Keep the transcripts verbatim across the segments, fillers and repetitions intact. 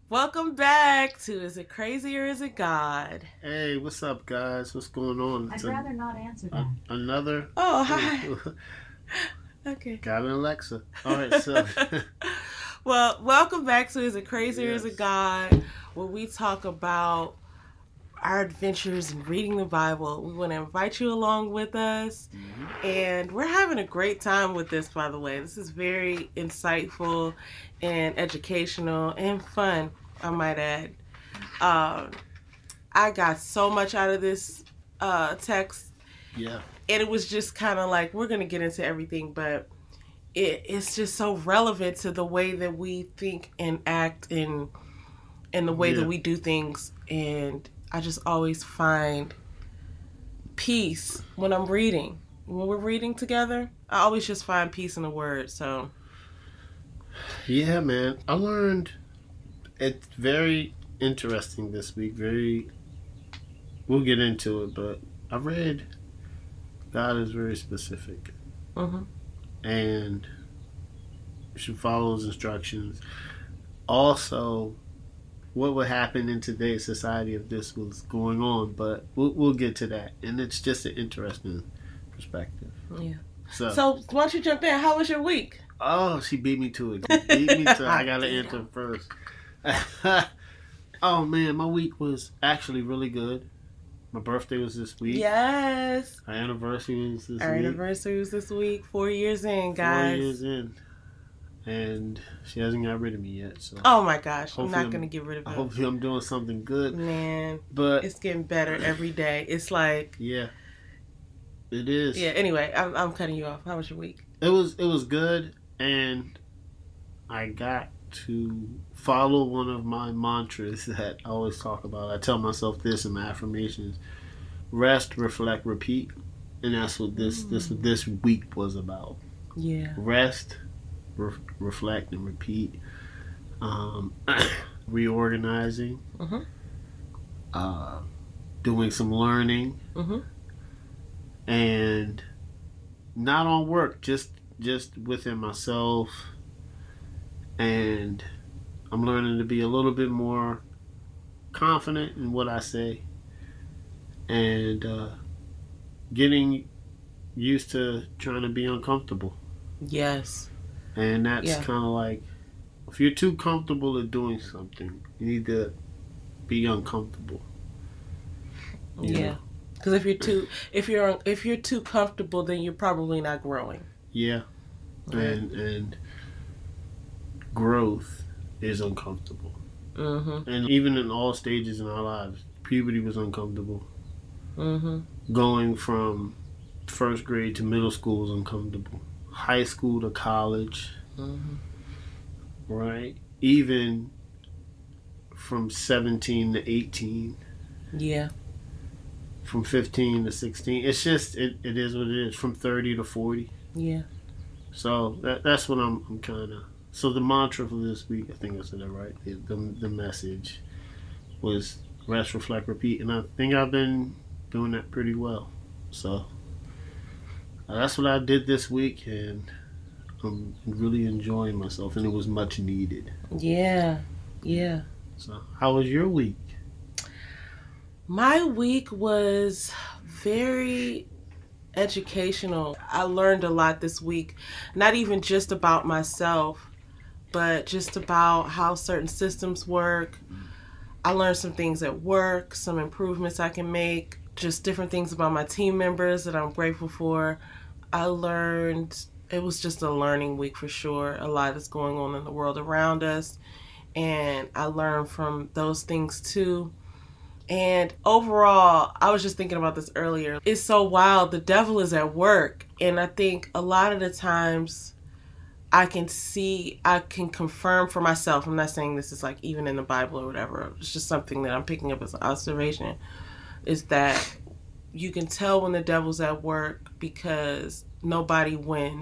Welcome back to Is It Crazy or Is It God? Hey, what's up, guys? What's going on? I'd It's rather not answer that. a, another. Oh, hi. Okay. Got an Alexa. All right, so. Well, welcome back to Is It Crazy or Is Yes. It God? Where we talk about our adventures in reading the Bible. We want to invite you along with us. Mhm. And we're having a great time with this, by the way. This is very insightful and educational and fun, I might add. Um, I got so much out of this uh, text. Yeah. And it was just kind of like, we're going to get into everything, but it, it's just so relevant to the way that we think and act and, and the way Yeah. that we do things. And I just always find peace when I'm reading. When we're reading together, I always just find peace in the word. So, Yeah, man. I learned it's very interesting this week. Very. We'll get into it, but I read God is very specific. mm-hmm. And you should follow his instructions. Also, what would happen in today's society if this was going on, but we'll, we'll get to that. And it's just an interesting perspective. Yeah. So, So, why don't you jump in? How was your week? oh, she beat me to it. She beat me to it. I got to Damn. answer first. Oh, man, my week was actually really good. My birthday was this week. Yes. Our anniversary was this Our week. anniversary was this week. Four years in, Four guys. years in. And she hasn't got rid of me yet. So Oh my gosh. I'm Hopefully not going to I'm- get rid of it. hopefully I'm doing something good. Man, But it's getting better every day. It's like, yeah, it is. yeah, anyway, I'm, I'm cutting you off. How was your week? It was it was good, and I got to follow one of my mantras that I always talk about. I tell myself this in my affirmations: rest, reflect, repeat, and that's what this this what this week was about. Yeah. Rest, re- reflect, and repeat. Um, reorganizing, Mhm. uh, doing some learning, Mhm. and not on work, just just within myself. And I'm learning to be a little bit more confident in what I say, and uh, getting used to trying to be uncomfortable. Yes. And that's Yeah. kind of like, if you're too comfortable at doing something, you need to be uncomfortable. You Yeah. know? Because if you're too if you're if you're too comfortable, then you're probably not growing. Yeah. And and growth is uncomfortable. Mhm. And even in all stages in our lives, puberty was uncomfortable. Mhm. Going from first grade to middle school was uncomfortable. High school to college, Mhm. right? Even from seventeen to eighteen, Yeah. from fifteen to sixteen. It's just, it, it is what it is. From thirty to forty. Yeah. So that, that's what I'm, I'm kind of. So the mantra for this week, I think I said that right. The, the, the message was rest, reflect, repeat. And I think I've been doing that pretty well. So uh, that's what I did this week. And I'm really enjoying myself. And it was much needed. Yeah. Yeah. So how was your week? My week was very educational. I learned a lot this week, not even just about myself, but just about how certain systems work. I learned some things at work, some improvements I can make, just different things about my team members that I'm grateful for. I learned, it was just a learning week for sure. A lot is going on in the world around us, and I learned from those things too. And overall, I was just thinking about this earlier. It's so wild. The devil is at work. And I think a lot of the times I can see, I can confirm for myself. I'm not saying this is like even in the Bible or whatever. It's just something that I'm picking up as an observation. Is that you can tell when the devil's at work because nobody wins.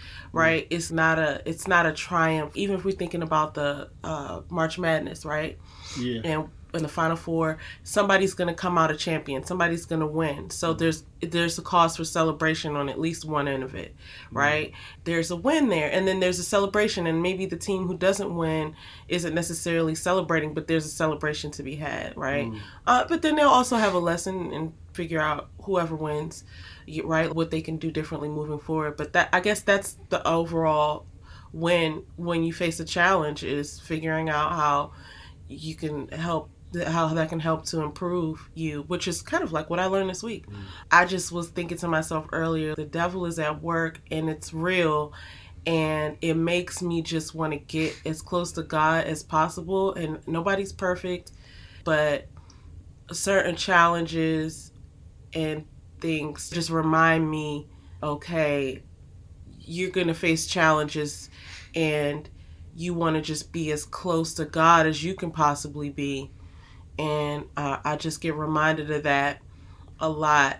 right? Mm-hmm. It's not a it's not a triumph. Even if we're thinking about the uh, March Madness, right? Yeah. And in the Final Four, somebody's going to come out a champion. Somebody's going to win. So mm-hmm. there's there's a cause for celebration on at least one end of it, right? Mm-hmm. There's a win there, and then there's a celebration, and maybe the team who doesn't win isn't necessarily celebrating, but there's a celebration to be had, right? Mm-hmm. Uh, but then they'll also have a lesson and figure out whoever wins, right, what they can do differently moving forward. But that I guess that's the overall win when you face a challenge, is figuring out how you can help, how that can help to improve you, which is kind of like what I learned this week. Mm. I just was thinking to myself earlier, the devil is at work and it's real, and it makes me just want to get as close to God as possible. And nobody's perfect, but certain challenges and things just remind me, okay, you're going to face challenges, and you want to just be as close to God as you can possibly be. And uh, I just get reminded of that a lot.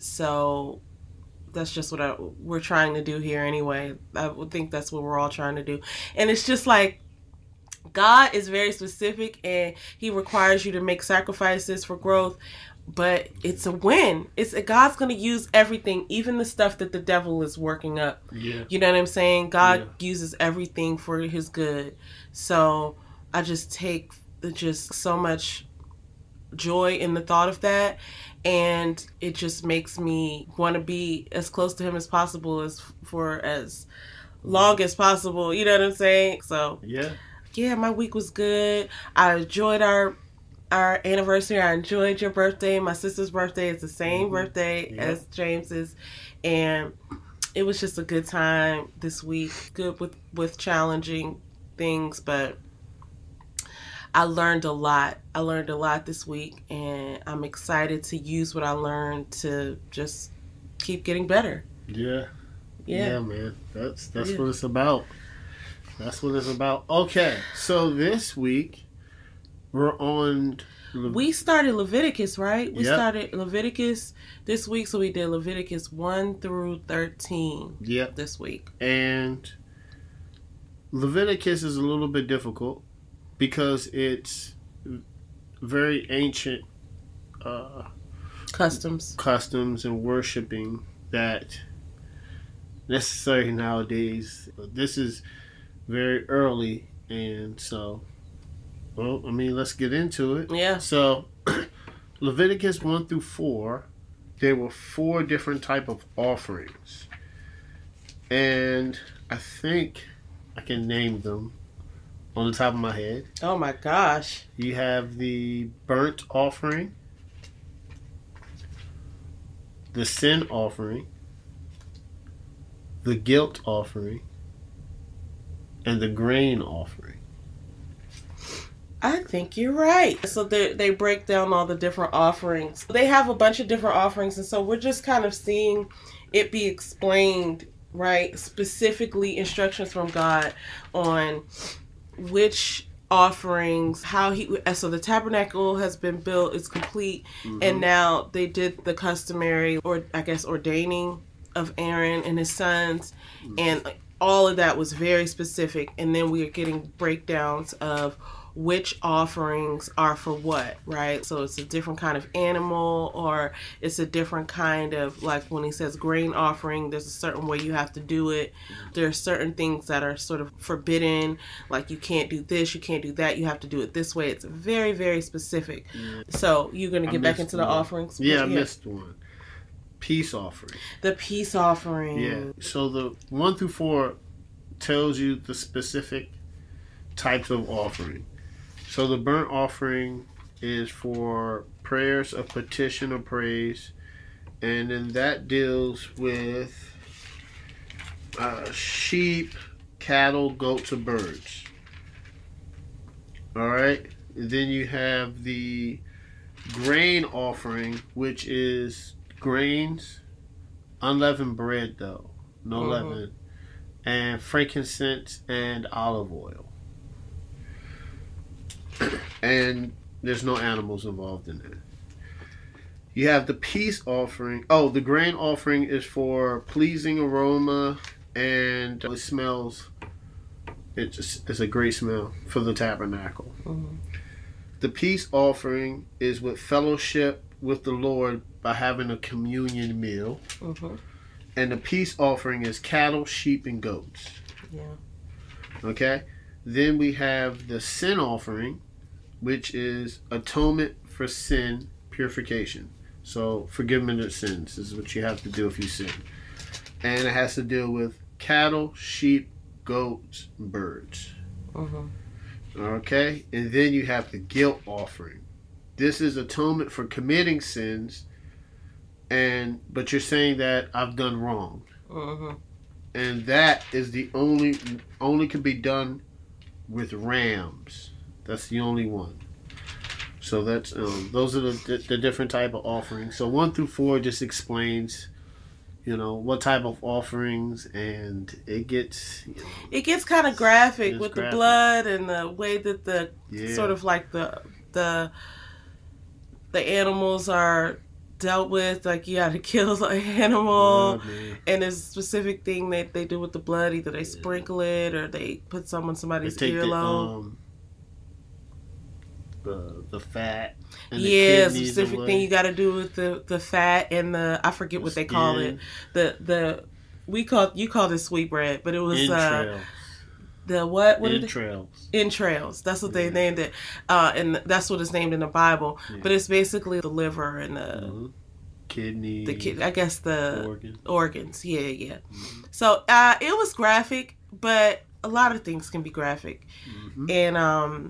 So that's just what I, we're trying to do here anyway. I would think that's what we're all trying to do. And it's just like, God is very specific, and he requires you to make sacrifices for growth, but it's a win. It's God's going to use everything, even the stuff that the devil is working up. Yeah. You know what I'm saying? God yeah. uses everything for his good. So I just take just so much joy in the thought of that, and it just makes me want to be as close to him as possible, as for as long as possible. You know what I'm saying? So yeah, yeah, my week was good. I enjoyed our our anniversary. I enjoyed your birthday. My sister's birthday is the same mm-hmm. birthday yep. as James's, and it was just a good time this week. Good with with challenging things, but I learned a lot. I learned a lot this week, and I'm excited to use what I learned to just keep getting better. Yeah. Yeah, yeah man. That's that's yeah. what it's about. That's what it's about. Okay, so this week we're on... Le- we started Leviticus, right? We yep. started Leviticus this week, so we did Leviticus one through thirteen yep. this week. And Leviticus is a little bit difficult because it's very ancient uh, customs, customs and worshiping that necessary nowadays. This is very early, and so, well, I mean, let's get into it. Yeah. So, Leviticus one through four, there were four different type of offerings, and I think I can name them on the top of my head. Oh my gosh. You have the burnt offering, the sin offering, the guilt offering, and the grain offering. I think you're right. So they they break down all the different offerings. They have a bunch of different offerings, and so we're just kind of seeing it be explained, right? Specifically instructions from God on which offerings, how he, so the tabernacle has been built, it's complete, mm-hmm. and now they did the customary, or I guess ordaining of Aaron and his sons, mm-hmm. and all of that was very specific. And then we are getting breakdowns of which offerings are for what, right? So it's a different kind of animal, or it's a different kind of, like when he says grain offering, there's a certain way you have to do it. There are certain things that are sort of forbidden, like you can't do this, you can't do that, you have to do it this way. It's very, very specific. Yeah. So you're going to get back into one. the offerings? Yeah, I missed one. Peace offering. The peace offering. Yeah. So the one through four tells you the specific types of offering. So the burnt offering is for prayers of petition or praise, and then that deals with uh, sheep, cattle, goats, or birds. All right. And then you have the grain offering, which is grains, unleavened bread though, no mm-hmm. leaven, and frankincense and olive oil. And there's no animals involved in it. You have the peace offering. Oh, the grain offering is for pleasing aroma and it smells. It just, it's a great smell for the tabernacle. Mm-hmm. The peace offering is with fellowship with the Lord by having a communion meal. Mm-hmm. And the peace offering is cattle, sheep, and goats. Yeah. Okay? Then we have the sin offering, which is atonement for sin, purification. So, forgiveness of sins. This is what you have to do if you sin. And it has to deal with cattle, sheep, goats, and birds. Mm-hmm. Okay? And then you have the guilt offering. This is atonement for committing sins, and but you're saying that I've done wrong. Mm-hmm. And that is the only, only can be done with rams. That's the only one. So that's um, those are the, the different type of offerings. So one through four just explains, you know, what type of offerings, and it gets, you know, it gets kind of graphic with graphic. the blood and the way that the Yeah. sort of like the the the animals are dealt with. Like, you got to kill an animal, Oh, man. and there's a specific thing that they do with the blood. Either they sprinkle it or they put some on They somebody's take the, earlobe. um, the the fat. And the Yeah, kidneys specific away. thing you got to do with the, the fat and the, I forget what they call it. Skin. The the we call you called it sweetbread, but it was uh, Entrails. the what? What did it? Entrails. Entrails. That's what they Yeah. named it, uh, and that's what it's named in the Bible. Yeah. But it's basically the liver and the Mhm. Kidney. the kid. I guess the Organ. organs. Yeah, yeah. Mhm. So uh, it was graphic, but a lot of things can be graphic, Mhm. and um.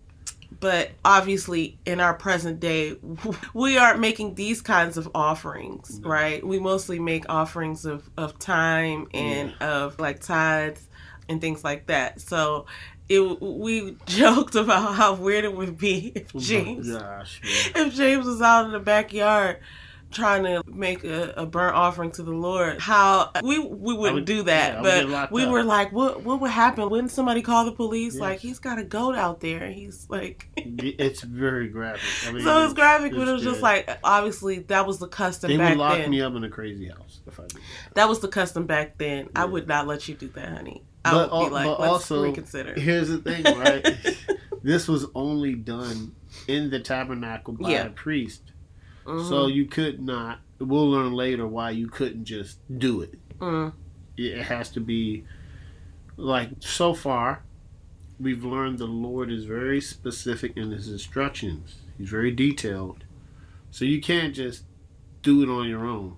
But obviously, in our present day, we aren't making these kinds of offerings, No. right? We mostly make offerings of, of time and of like tithes and things like that. So it we joked about how weird it would be if Oh my James, gosh, man. if James was out in the backyard trying to make a, a burnt offering to the Lord. How we we wouldn't would- do that, yeah, I would get but locked we up. were like, what what would happen? Wouldn't somebody call the police? Yes. Like, he's got a goat out there, and he's like. It's very graphic. I mean, So it was graphic, but it was it's just good. like, obviously that was the custom They back would lock then. me up in a crazy house if I did that. That was the custom back then. I Yeah. would not let you do that, honey. I But, would al- be like, but let's also, reconsider. here's the thing, right? This was only done in the tabernacle by Yeah. a priest. Mhm. So you could not, we'll learn later why you couldn't just do it. Mm. It has to be, like, so far, we've learned the Lord is very specific in his instructions. He's very detailed. So you can't just do it on your own.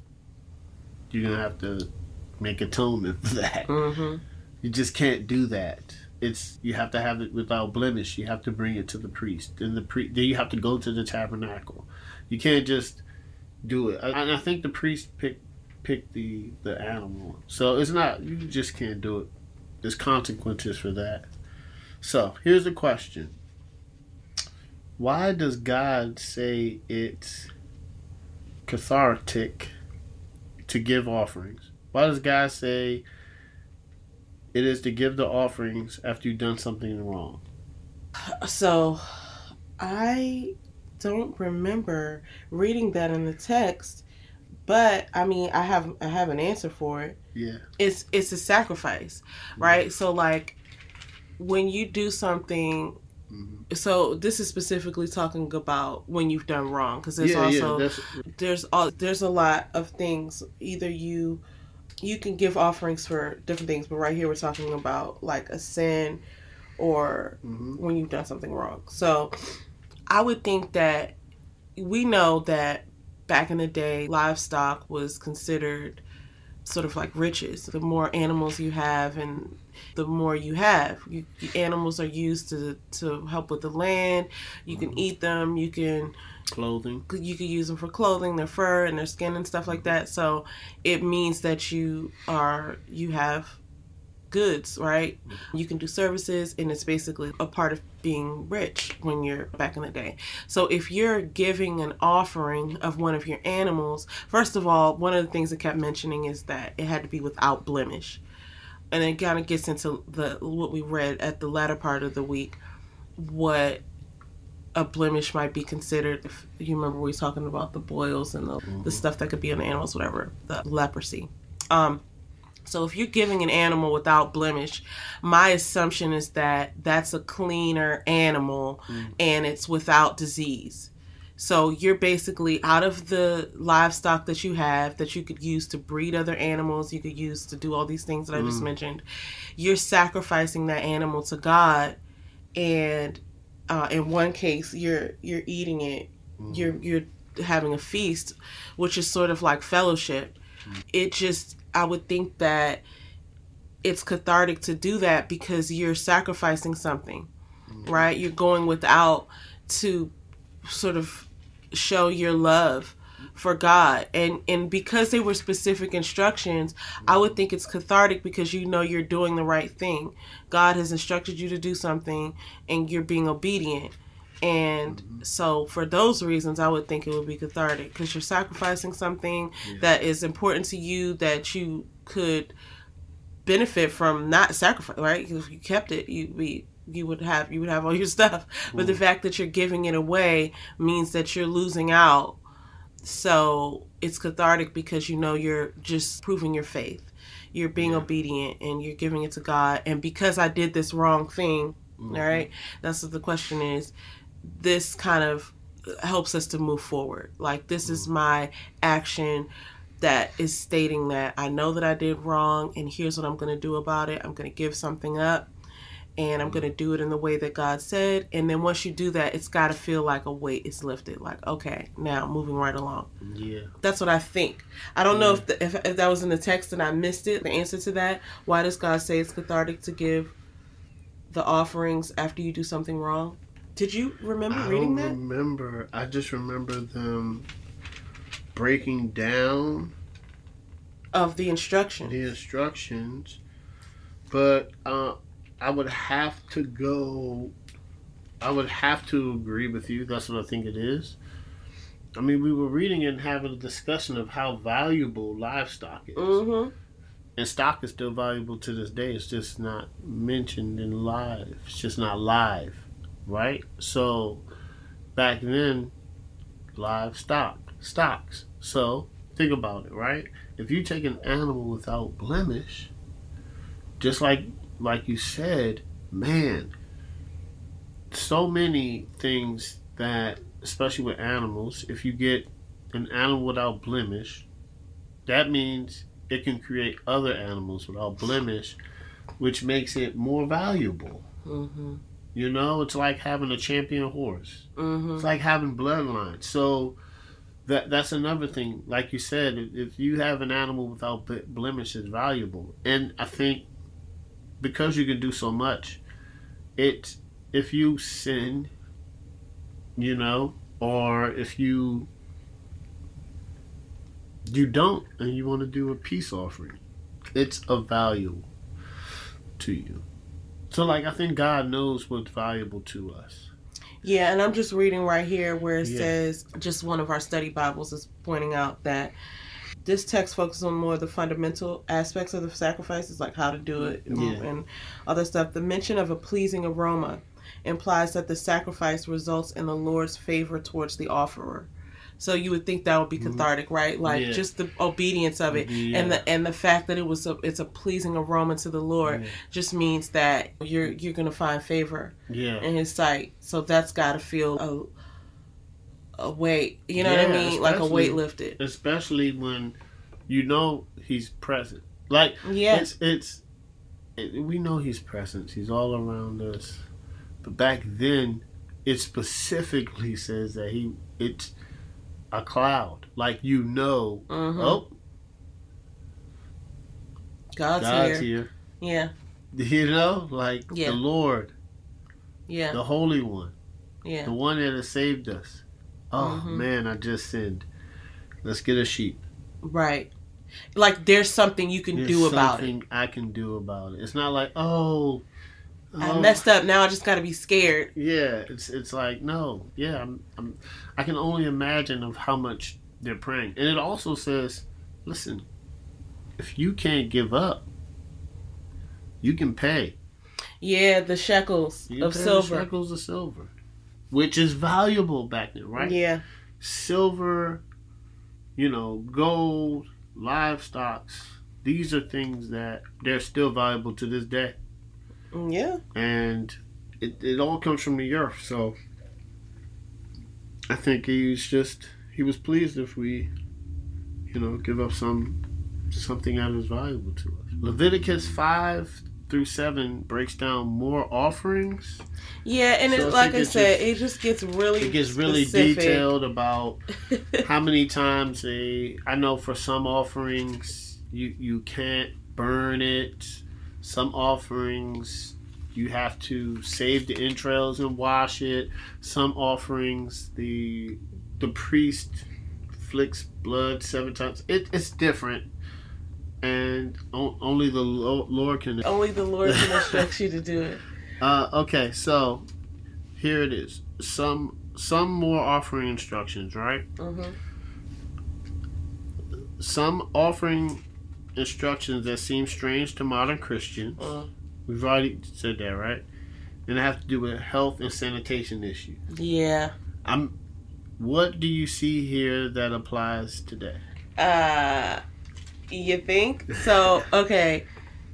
You're going to have to make atonement for that. Mhm. You just can't do that. It's you have to have it without blemish. You have to bring it to the priest. Then the pri- then you have to go to the tabernacle. You can't just do it. And I think the priest picked picked the the animal. So it's not, you just can't do it. There's consequences for that. So here's the question. Why does God say it's cathartic to give offerings? Why does God say it is to give the offerings after you've done something wrong? So I don't remember reading that in the text, but I mean, I have I have an answer for it. Yeah. It's it's a sacrifice, right? So like when you do something. Mm-hmm. So this is specifically talking about when you've done wrong, because there's Yeah, also yeah, that's, there's all there's a lot of things. Either you you can give offerings for different things, but right here we're talking about like a sin or mm-hmm. when you've done something wrong. So I would think that we know that back in the day, livestock was considered sort of like riches. The more animals you have and the more you have, you, animals are used to to help with the land. You can Mm-hmm. eat them. You can Clothing. you can use them for clothing, their fur and their skin and stuff like that. So it means that you are you have goods, right? You can do services, and it's basically a part of being rich when you're back in the day. So if you're giving an offering of one of your animals, first of all, one of the things it kept mentioning is that it had to be without blemish. And it kind of gets into the what we read at the latter part of the week, what a blemish might be considered. If you remember, we were talking about the boils and the, Mm-hmm. the stuff that could be on the animals, whatever, the leprosy. Um, So if you're giving an animal without blemish, my assumption is that that's a cleaner animal mm. and it's without disease. So you're basically, out of the livestock that you have that you could use to breed other animals, you could use to do all these things that I just mm. mentioned, you're sacrificing that animal to God, and uh, in one case you're you're eating it, mm. you're you're having a feast, which is sort of like fellowship. Mm. It just, I would think that it's cathartic to do that because you're sacrificing something, mm. right? You're going without to sort of show your love for God, and and because they were specific instructions, I would think it's cathartic because you know you're doing the right thing. God has instructed you to do something and you're being obedient, and mm-hmm. so for those reasons I would think it would be cathartic because you're sacrificing something yeah. that is important to you that you could benefit from not sacrifice, right? If you kept it, you'd be you would have you would have all your stuff, but mm. the fact that you're giving it away means that you're losing out. So it's cathartic because you know you're just proving your faith, you're being yeah. obedient, and you're giving it to God. And because I did this wrong thing, mm-hmm. all right, that's what the question is. This kind of helps us to move forward. Like, this mm. is my action that is stating that I know that I did wrong, and here's what I'm going to do about it. I'm going to give something up, and I'm going to do it in the way that God said. And then once you do that, it's got to feel like a weight is lifted. Like, okay, now moving right along. Yeah. That's what I think. I don't yeah. know if, the, if if that was in the text and I missed it, the answer to that. Why does God say it's cathartic to give the offerings after you do something wrong? Did you remember I reading that? I that? don't remember. I just remember them breaking down of the instructions. The instructions. But uh I would have to go, I would have to agree with you. That's what I think it is. I mean, we were reading and having a discussion of how valuable livestock is. Mm-hmm. And stock is still valuable to this day. It's just not mentioned in live. It's just not live, right? So, back then, livestock, stocks. So, think about it, right? If you take an animal without blemish, just like Like you said, man, so many things that, especially with animals, if you get an animal without blemish, that means it can create other animals without blemish, which makes it more valuable. Mm-hmm. You know, it's like having a champion horse. Mm-hmm. It's like having bloodlines. So that that's another thing. Like you said, if you have an animal without blemish, it's valuable. And I think because you can do so much, it if you sin, you know, or if you you don't and you want to do a peace offering, it's of value to you. So, like, I think God knows what's valuable to us. Yeah, and I'm just reading right here where it yeah. says, just one of our study Bibles is pointing out that this text focuses on more of the fundamental aspects of the sacrifices, like how to do it and, yeah. and other stuff. The mention of a pleasing aroma implies that the sacrifice results in the Lord's favor towards the offerer. So you would think that would be cathartic, right? Like yeah. just the obedience of it, yeah. and the and the fact that it was a it's a pleasing aroma to the Lord yeah. just means that you're you're gonna find favor yeah. in His sight. So that's got to feel a a weight, you know yeah, what I mean, like a weight lifted. Especially when you know He's present. Like yeah. it's it's it, we know He's present. He's all around us. But back then, it specifically says that He it's. a cloud, like you know, mm-hmm. oh, God's, God's here. here. Yeah, you know, like yeah. the Lord, yeah, the Holy One, yeah, the one that has saved us. Oh mm-hmm. man, I just sinned. Let's get a sheep. Right, like there's something you can there's do about something it. I can do about it. It's not like oh. I Oh, messed up. Now I just got to be scared. Yeah, it's it's like no, yeah. I'm, I'm I can only imagine of how much they're praying, and it also says, listen, if you can't give up, you can pay. Yeah, the shekels you of pay silver. The shekels of silver, which is valuable back then, right? Yeah, silver, you know, gold, livestock. these are things that they're still valuable to this day. Yeah. And it, it all comes from the earth. So I think he was just, he was pleased if we, you know, give up some something that is valuable to us. Leviticus five through seven breaks down more offerings. Yeah, and So it, I like think I it said, just- it just gets really It gets really specific. detailed about how many times they, I know for some offerings you you can't burn it. Some offerings you have to save the entrails and wash it. Some offerings the the priest flicks blood seven times. It, it's different, and o- only the Lo- Lord can. Only the Lord can instruct you to do it. Uh, okay, so here it is. Some some more offering instructions, right? Mm-hmm. Some offering instructions that seem strange to modern Christians. Mm. We've already said that, right? And it have to do with health and sanitation issues. Yeah. I'm. What do you see here that applies today? Uh, you think so? Okay.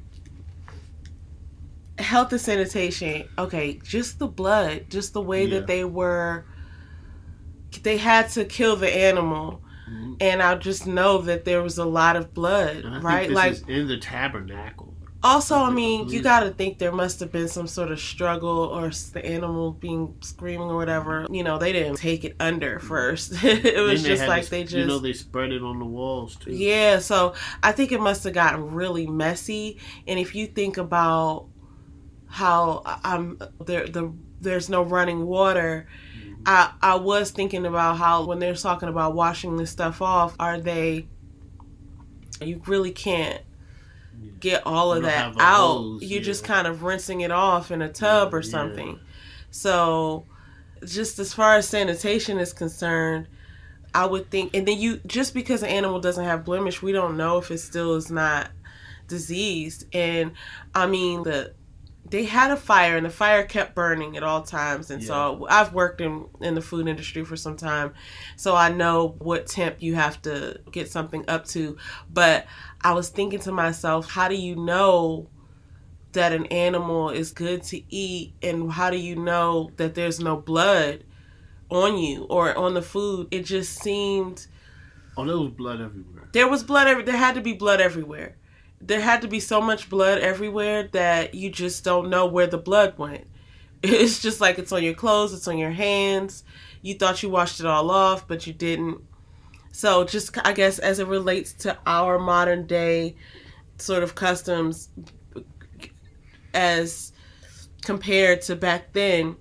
Health and sanitation. Okay, just the blood, just the way Yeah. that they were. They had to kill the animal, Mhm. and I just know that there was a lot of blood, And I think right? this Like, is in the tabernacle. also, I I mean, you believe- got to think there must have been some sort of struggle or s- the animal being screaming or whatever. You know, they didn't take it under first. it Then was they just had like this- they just. You know, they spread it on the walls too. Yeah, so I think it must have gotten really messy. And if you think about how I'm there, the there's no running water. I I was thinking about how when they're talking about washing this stuff off, are they? You really can't get all of You don't that have a out. hose, You're yeah. just kind of rinsing it off in a tub Yeah, or yeah. something. So, just as far as sanitation is concerned, I would think, and then you just because an animal doesn't have blemish, we don't know if it still is not diseased. And I mean, the they had a fire, and the fire kept burning at all times. And so I've worked in in the food industry for some time, so I know what temp you have to get something up to. But I was thinking to myself, how do you know that an animal is good to eat, and how do you know that there's no blood on you or on the food? It just seemed Oh, there was blood everywhere. there was blood every there had to be blood everywhere. There had to be so much blood everywhere that you just don't know where the blood went. It's just like it's on your clothes, it's on your hands. You thought you washed it all off, but you didn't. So just, I guess, as it relates to our modern day sort of customs as compared to back then,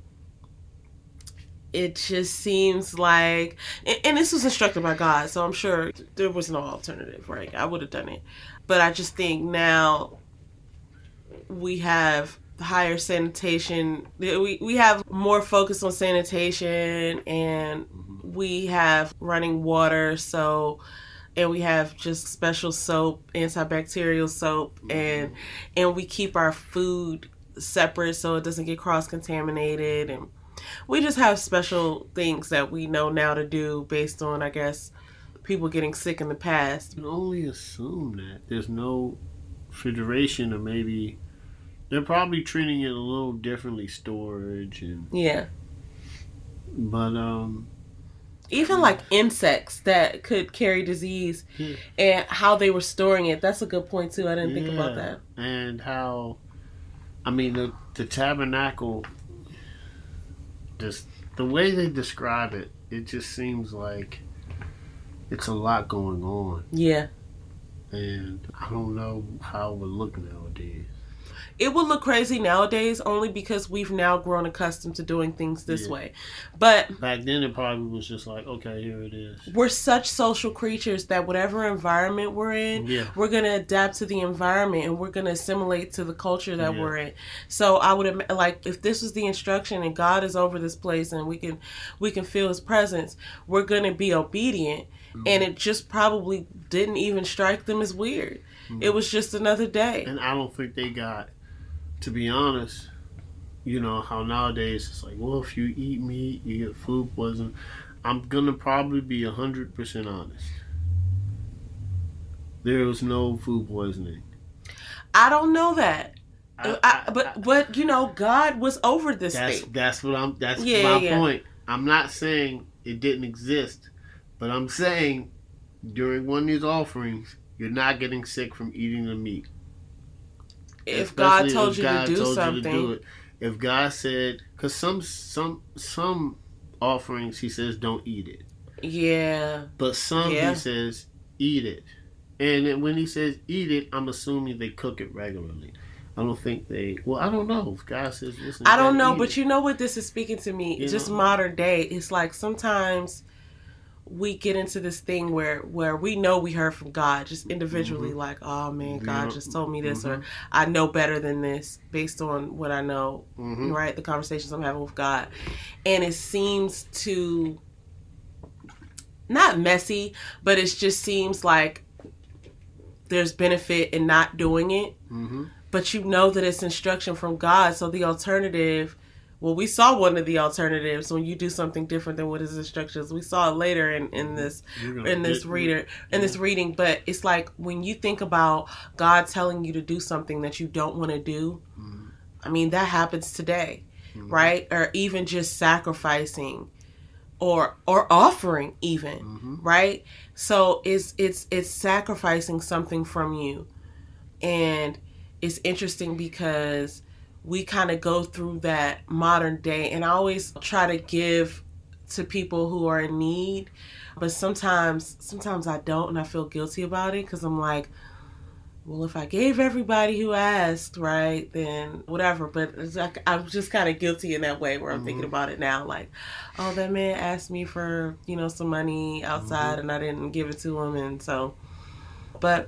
it just seems like, and, and this was instructed by God, so I'm sure there was no alternative, right? I would have done it. But I just think now we have higher sanitation. We, we have more focus on sanitation, and we have running water. So, and we have just special soap, antibacterial soap, and and we keep our food separate so it doesn't get cross-contaminated. And we just have special things that we know now to do based on, I guess, people getting sick in the past. You can only assume that there's no refrigeration, or maybe they're probably treating it a little differently, storage and Yeah. but um Even like insects that could carry disease Yeah. and how they were storing it. That's a good point too. I didn't think about yeah. that. And how, I mean, the the tabernacle, just the way they describe it, it just seems like it's a lot going on, Yeah. and I don't know how it would look nowadays. It would look crazy nowadays only because we've now grown accustomed to doing things this Yeah. way. But Back then, it probably was just like, okay, here it is. we're such social creatures that whatever environment we're in, Yeah. we're going to adapt to the environment, and we're going to assimilate to the culture that Yeah. we're in. So I would im- like if this was the instruction and God is over this place and we can we can feel his presence, we're going to be obedient. Mm-hmm. And it just probably didn't even strike them as weird. Mm-hmm. It was just another day. And I don't think they got, to be honest, you know, how nowadays it's like, well, if you eat meat, you get food poisoning. I'm going to probably be one hundred percent honest. there was no food poisoning. I don't know that. I, I, I, but I, but you know, God was over this that's thing. that's what I'm. That's Yeah, my yeah. point. I'm not saying it didn't exist, but I'm saying during one of these offerings, you're not getting sick from eating the meat. If God Especially told if you God to do told something, you to do it. If God said, because some some some offerings He says don't eat it, yeah, but some Yeah. He says eat it, and then when He says eat it, I'm assuming they cook it regularly. I don't think they. Well, I don't know if God says listen. I don't know, eat but it. you know what this is speaking to me? You Just know? modern day. It's like sometimes we get into this thing where where we know we heard from God just individually, Mhm. like, oh man, You God know, just told me this, mhm. or I know better than this based on what I know, Mhm. right? The conversations I'm having with God. And it seems to not messy, but it just seems like there's benefit in not doing it. Mhm. But you know that it's instruction from God. So the alternative, well, we saw one of the alternatives when you do something different than what His instructions. We saw it later in, in this You're gonna in this get- reader in this reading. But it's like when you think about God telling you to do something that you don't want to do. Mhm. I mean, that happens today, Mhm. right? Or even just sacrificing, or or offering, even, Mhm. right? So it's it's it's sacrificing something from you, and it's interesting because we kind of go through that modern day, and I always try to give to people who are in need, but sometimes sometimes I don't, and I feel guilty about it because I'm like, well, if I gave everybody who asked, right, then whatever. But it's like, I'm just kind of guilty in that way where I'm Mhm. thinking about it now, like, oh, that man asked me for, you know, some money outside, Mhm. and I didn't give it to him, and so, but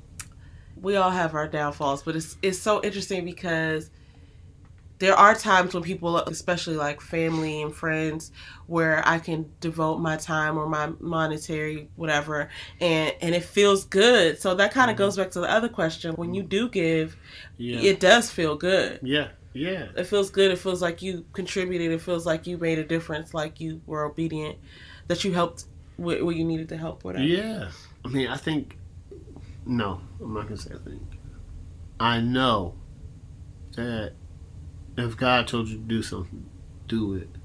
we all have our downfalls. But it's it's so interesting because there are times when people, especially like family and friends, where I can devote my time or my monetary whatever, and and it feels good. So that kind of Mhm. goes back to the other question. When you do give, Yeah. it does feel good. Yeah. Yeah. It feels good. It feels like you contributed. It feels like you made a difference, like you were obedient, that you helped where where you needed to help, whatever. Yeah. I mean, I think. No, I'm not gonna say I think. I know that if God told you to do something, do it.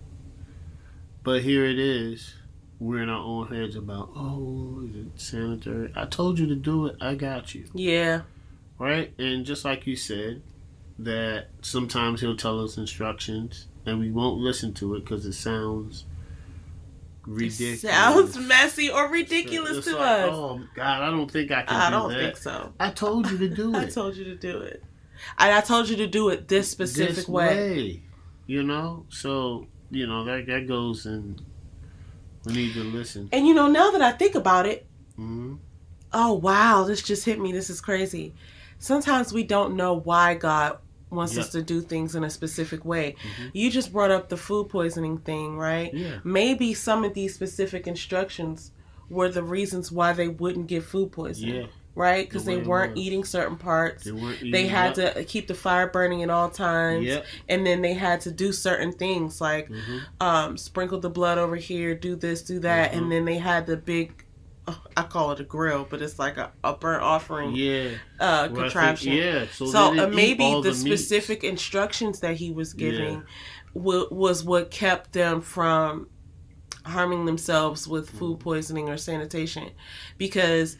But here it is. We're in our own heads about, oh, is it sanitary? I told you to do it. I got you. Yeah. Right? And just like you said, that sometimes He'll tell us instructions and we won't listen to it because it sounds ridiculous. It sounds messy or ridiculous It's to like, us. oh, God, I don't think I can I do don't that. think so. I told you to do it. I told you to do it. And I told you to do it this specific this way. way. You know? So, you know, that, that goes and we need to listen. And you know, now that I think about it, Mm-hmm. oh wow, this just hit me. This is crazy. Sometimes we don't know why God wants Yeah. us to do things in a specific way. Mhm. You just brought up the food poisoning thing, right? Yeah. Maybe some of these specific instructions were the reasons why they wouldn't get food poisoning. Yeah. Right? Because The they way it weren't was. eating certain parts. They weren't eating. They had Yep. to keep the fire burning at all times. Yep. And then they had to do certain things like Mhm. um, sprinkle the blood over here, do this, do that. Mhm. And then they had the big, oh, I call it a grill, but it's like a, a burnt offering Yeah. uh, Well, I contraption. think- yeah. So, So they uh, didn't eat maybe all the, the meats. specific instructions that he was giving wa- was what kept them from harming themselves with food poisoning or sanitation. Because,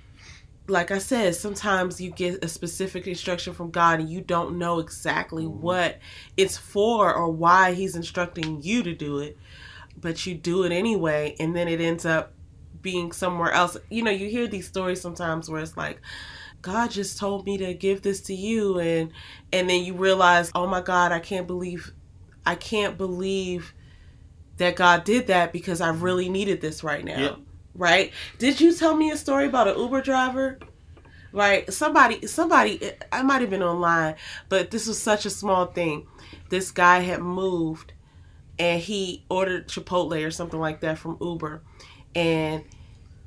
like I said, sometimes you get a specific instruction from God and you don't know exactly Mhm. what it's for or why He's instructing you to do it, but you do it anyway, and then it ends up being somewhere else. You know, you hear these stories sometimes where it's like, God just told me to give this to you, and and then you realize, oh my God, I can't believe, I can't believe that God did that because I really needed this right now. Yep. Right? Did you tell me a story about an Uber driver? Right? Somebody, somebody, I might have been online, but this was such a small thing. This guy had moved and he ordered Chipotle or something like that from Uber, and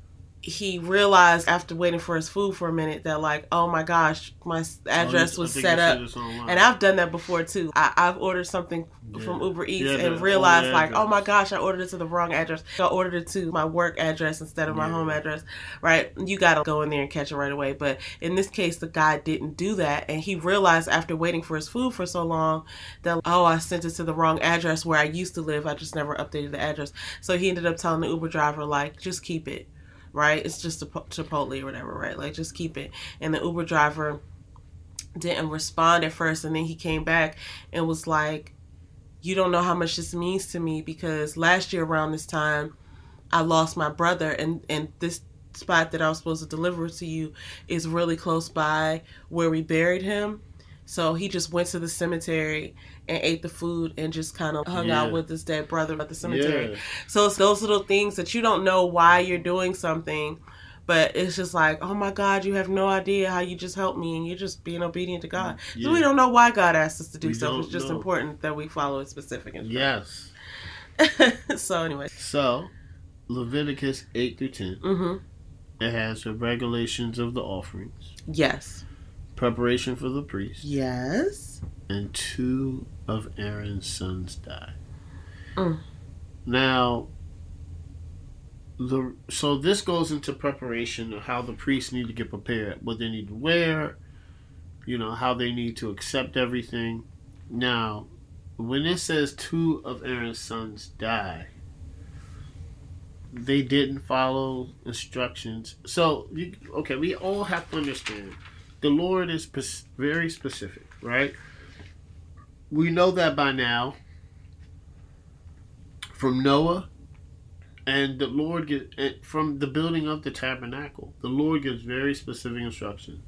he realized after waiting for his food for a minute that like, oh my gosh, my address oh, was set up. And I've done that before too. I, I've ordered something yeah. from Uber Eats yeah, and realized like, oh my gosh, I ordered it to the wrong address. I ordered it to my work address instead of my yeah. home address, right? You got to go in there and catch it right away. But in this case, the guy didn't do that. And he realized after waiting for his food for so long that, oh, I sent it to the wrong address where I used to live. I just never updated the address. So he ended up telling the Uber driver, like, just keep it. Right? It's just a Chipotle or whatever, right? Like, just keep it. And the Uber driver didn't respond at first. And then he came back and was like, you don't know how much this means to me because last year around this time, I lost my brother. And, and this spot that I was supposed to deliver to you is really close by where we buried him. So he just went to the cemetery and ate the food and just kind of hung yeah. out with his dead brother at the cemetery. Yeah. So it's those little things that you don't know why you're doing something, but it's just like, oh my God, you have no idea how you just helped me and you're just being obedient to God. Yeah. So we don't know why God asked us to do we stuff. It's just know. important that we follow a specific instruction. Yes. So anyway. So Leviticus eight through ten. Mm-hmm. It has the regulations of the offerings. Yes. Preparation for the priest. Yes. And two of Aaron's sons die. Mm. Now, the so this goes into preparation of how the priests need to get prepared, what they need to wear, you know, how they need to accept everything. Now, when it says two of Aaron's sons die, they didn't follow instructions. So, you, okay, we all have to understand. The Lord is spe- very specific, right? We know that by now from Noah, and the Lord get from the building of the tabernacle. The Lord gives very specific instructions.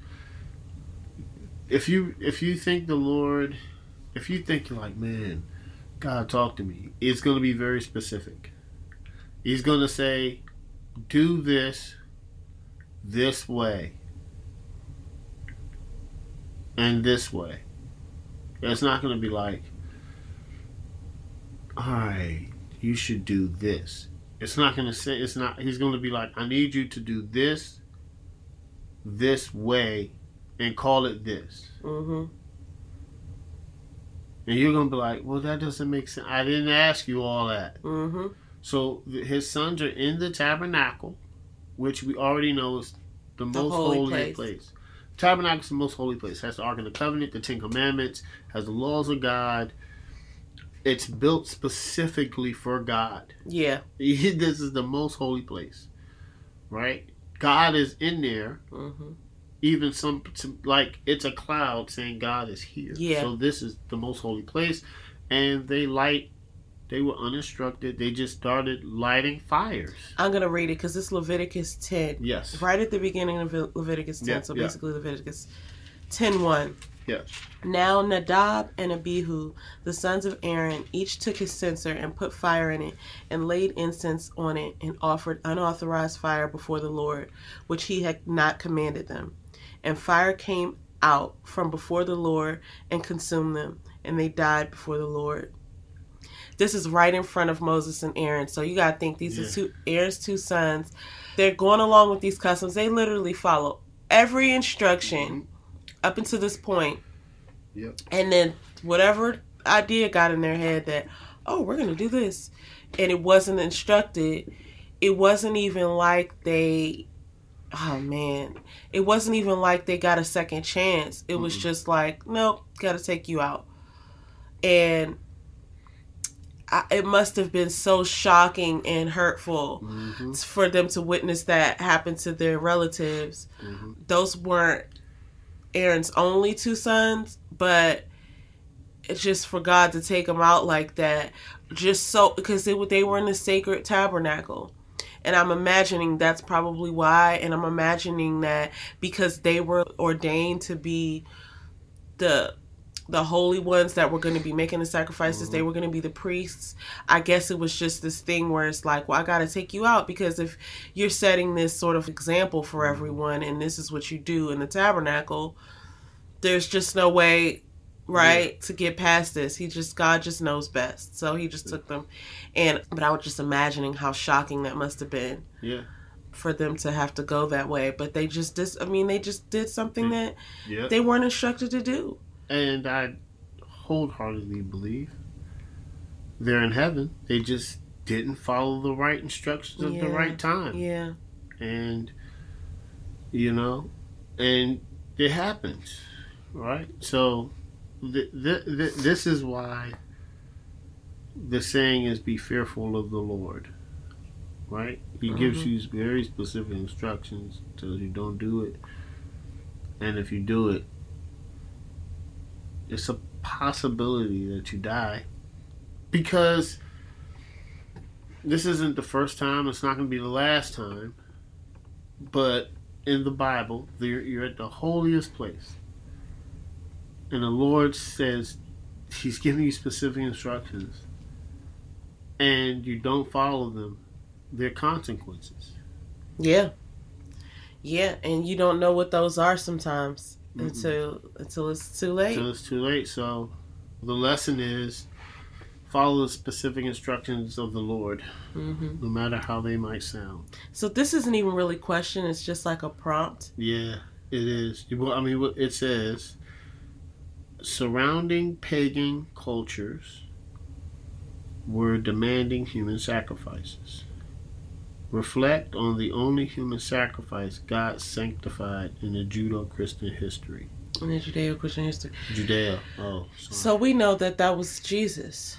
If you if you think the Lord, if you think you're like, man, God talk to me, it's going to be very specific. He's going to say, do this this way. And this way. It's not going to be like, all right, you should do this. It's not going to say, it's not, he's going to be like, I need you to do this, this way, and call it this. Mm-hmm. And you're going to be like, well, that doesn't make sense. I didn't ask you all that. Mm-hmm. So his sons are in the tabernacle, which we already know is the, the most holy, holy place. place. Tabernacle is the most holy place. It has the Ark of the Covenant, the Ten Commandments, has the laws of God. It's built specifically for God. Yeah. This is the most holy place, right? God is in there. Mm-hmm. Even some, like, it's a cloud saying God is here. Yeah. So this is the most holy place. And they light, they were uninstructed. They just started lighting fires. I'm going to read it because it's Leviticus ten. Yes. Right at the beginning of Leviticus ten. Yeah, so basically yeah. Leviticus ten one. Yes. Now Nadab and Abihu, the sons of Aaron, each took his censer and put fire in it and laid incense on it and offered unauthorized fire before the Lord, which he had not commanded them. And fire came out from before the Lord and consumed them, and they died before the Lord. This is right in front of Moses and Aaron. So you got to think these yeah. are two Aaron's two sons. They're going along with these customs. They literally follow every instruction up until this point. Yep. And then whatever idea got in their head that, oh, we're going to do this. And it wasn't instructed. It wasn't even like they, oh man, it wasn't even like they got a second chance. It mm-hmm. was just like, nope, got to take you out. And I, it must have been so shocking and hurtful mm-hmm. for them to witness that happen to their relatives. Mm-hmm. Those weren't Aaron's only two sons, but it's just for God to take them out like that, just so, because they, they were in the sacred tabernacle. And I'm imagining that's probably why, and I'm imagining that because they were ordained to be the the holy ones that were going to be making the sacrifices, mm-hmm. they were going to be the priests. I guess it was just this thing where it's like, well, I got to take you out because if you're setting this sort of example for everyone and this is what you do in the tabernacle, there's just no way, right, yeah. to get past this. He just, God just knows best. So he just took them. And, but I was just imagining how shocking that must have been. Yeah. for them to have to go that way, but they just did. I mean, they just did something that Yep. they weren't instructed to do. And I wholeheartedly believe they're in heaven. They just didn't follow the right instructions at Yeah. the right time. Yeah. And, you know, and it happens, right? So th- th- th- this is why the saying is be fearful of the Lord, right? He gives Mm-hmm. you very specific instructions, tells you don't do it. And if you do it, it's a possibility that you die, because this isn't the first time, it's not going to be the last time, but in the Bible, you're, you're at the holiest place, and the Lord says He's giving you specific instructions, and you don't follow them, there are consequences. Yeah. Yeah, and you don't know what those are sometimes Mm-mm. until until it's too late. So it's too late. So the lesson is follow the specific instructions of the Lord, Mm-hmm. no matter how they might sound. So this isn't even really a question. It's just like a prompt. Yeah, it is. Well, I mean, it says surrounding pagan cultures were demanding human sacrifices. Reflect on the only human sacrifice God sanctified in the Judeo-Christian history. In the Judeo-Christian history. Judea. Oh, sorry. So we know that that was Jesus.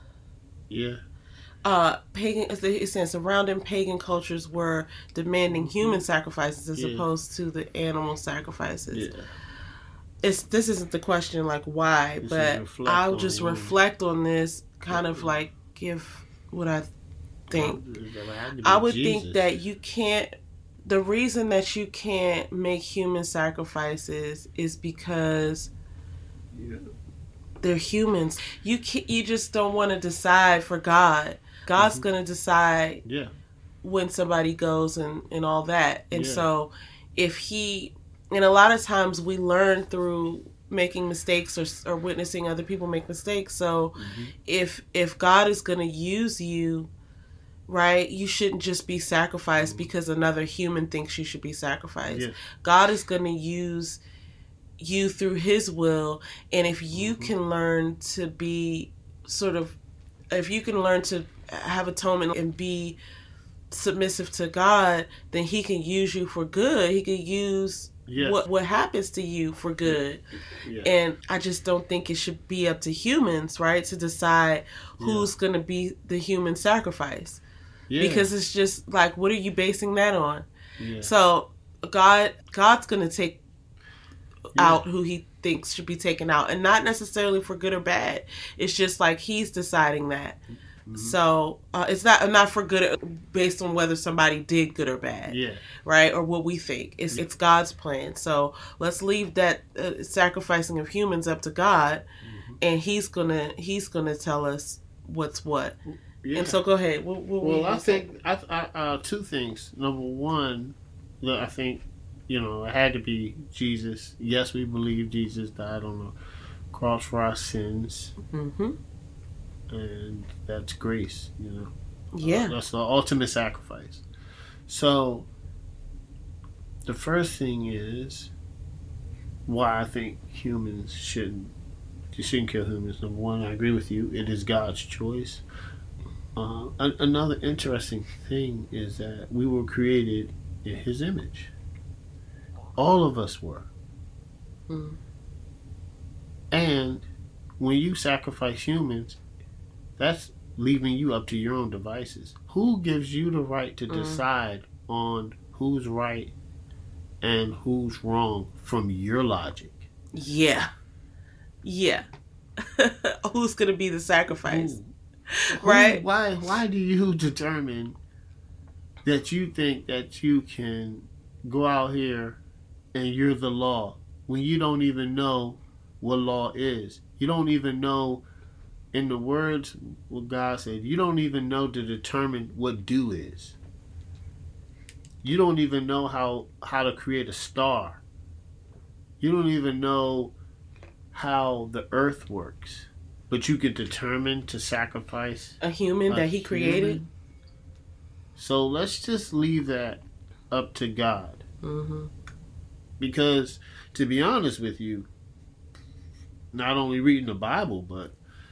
Yeah. Uh, pagan. It's saying surrounding pagan cultures were demanding human sacrifices as Yeah. opposed to the animal sacrifices. Yeah. It's this isn't the question like why, This is but reflect I'll on just it. reflect on this, kind of Yeah. like give what I think. That had to be I would Jesus. think that you can't. The reason that you can't make human sacrifices is because Yeah. they're humans. You can't, you just don't want to decide for God. God's Mhm. gonna decide Yeah. when somebody goes and, and all that. And Yeah. so if he, and a lot of times we learn through making mistakes, or, or witnessing other people make mistakes. So Mm-hmm. if if God is going to use you, right, you shouldn't just be sacrificed Mhm. because another human thinks you should be sacrificed. Yeah. God is going to use you through his will, and if you Mhm. can learn to be sort of, if you can learn to have atonement and be submissive to God, then he can use you for good. He can use Yes. what what happens to you for good. Yeah. And I just don't think it should be up to humans, right, to decide who's going to be the human sacrifice. Yeah. Because it's just like, what are you basing that on? Yeah. So God, God's going to take Yeah. out who he thinks should be taken out, and not necessarily for good or bad. It's just like he's deciding that. Mhm. So uh, it's not not for good or, based on whether somebody did good or bad, Yeah. right? Or what we think. It's Yeah. it's God's plan. So let's leave that uh, sacrificing of humans up to God, Mhm. and he's gonna he's gonna tell us what's what. Yeah. And so go ahead. What, what were Well, you I gonna say? think I, I uh, two things. Number one, that I think you know it had to be Jesus. Yes, we believe Jesus died on the cross for our sins, Mhm. and that's grace. You know, Yeah. Uh, that's the ultimate sacrifice. So, the first thing is why I think humans shouldn't you shouldn't kill humans. Number one, I agree with you. It is God's choice. Uh, an- another interesting thing is that we were created in His image. All of us were. Mm. And when you sacrifice humans, that's leaving you up to your own devices. Who gives you the right to Mm. decide on who's right and who's wrong from your logic? Yeah. Yeah. Who's gonna be the sacrifice? Who- Right. Who, why? Why do you determine that you think that you can go out here and you're the law when you don't even know what law is? You don't even know, in the words what God said, you don't even know to determine what do is. You don't even know how how to create a star. You don't even know how the earth works. But you can determine to sacrifice A human a that he created. human. So let's just leave that up to God. Mm-hmm. Because, to be honest with you, not only reading the Bible, but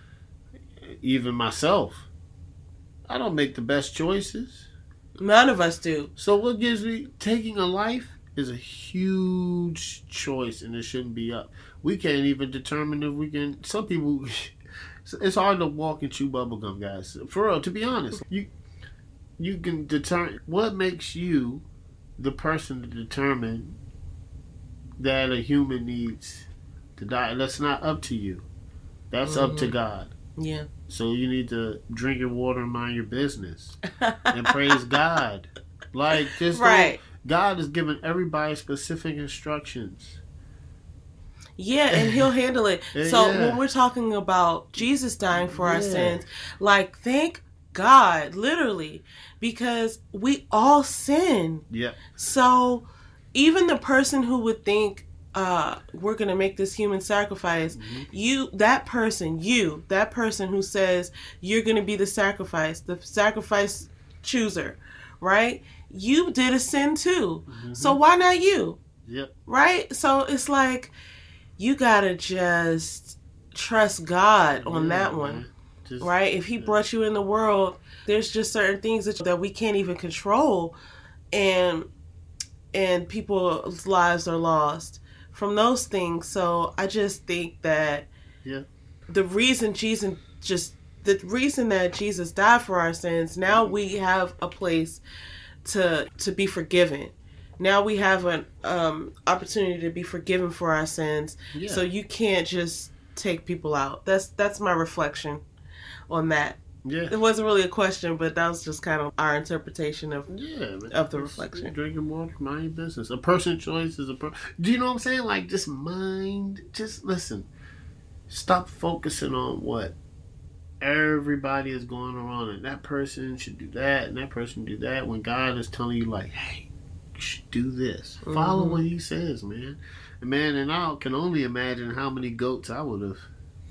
even myself, I don't make the best choices. None of us do. So what gives me taking a life is a huge choice, and it shouldn't be up. We can't even determine if we can. Some people, it's hard to walk and chew bubblegum, guys. For real, to be honest, you you can determine what makes you the person to determine that a human needs to die. That's not up to you. That's mm-hmm. up to God. Yeah. So you need to drink your water and mind your business and praise God. Like just right. God has given everybody specific instructions. Yeah, and he'll handle it. So yeah. when we're talking about Jesus dying for yeah. our sins, like thank God, literally, because we all sin. Yeah. So even the person who would think uh, we're going to make this human sacrifice, mm-hmm. you, that person, you, that person who says you're going to be the sacrifice, the sacrifice chooser, right? You did a sin too. Mm-hmm. So why not you? Yep. Right? So it's like, you got to just trust God on yeah, that one. Just, right? If he yeah. brought you in the world, there's just certain things that, that we can't even control. And, and people's lives are lost from those things. So I just think that yeah. the reason Jesus just the reason that Jesus died for our sins, now we have a place to to be forgiven. Now we have an um, opportunity to be forgiven for our sins. Yeah. So you can't just take people out. That's that's my reflection on that. Yeah. It wasn't really a question, but that was just kind of our interpretation of yeah, of the reflection. Drinking water, mind your business. A person choice is a per. Do you know what I'm saying? Like, just mind. Just listen. Stop focusing on what everybody is going around, and that person should do that, and that person do that. When God is telling you, like, hey, you should do this. Mm-hmm. Follow what He says, man. And man, and I can only imagine how many goats I would have.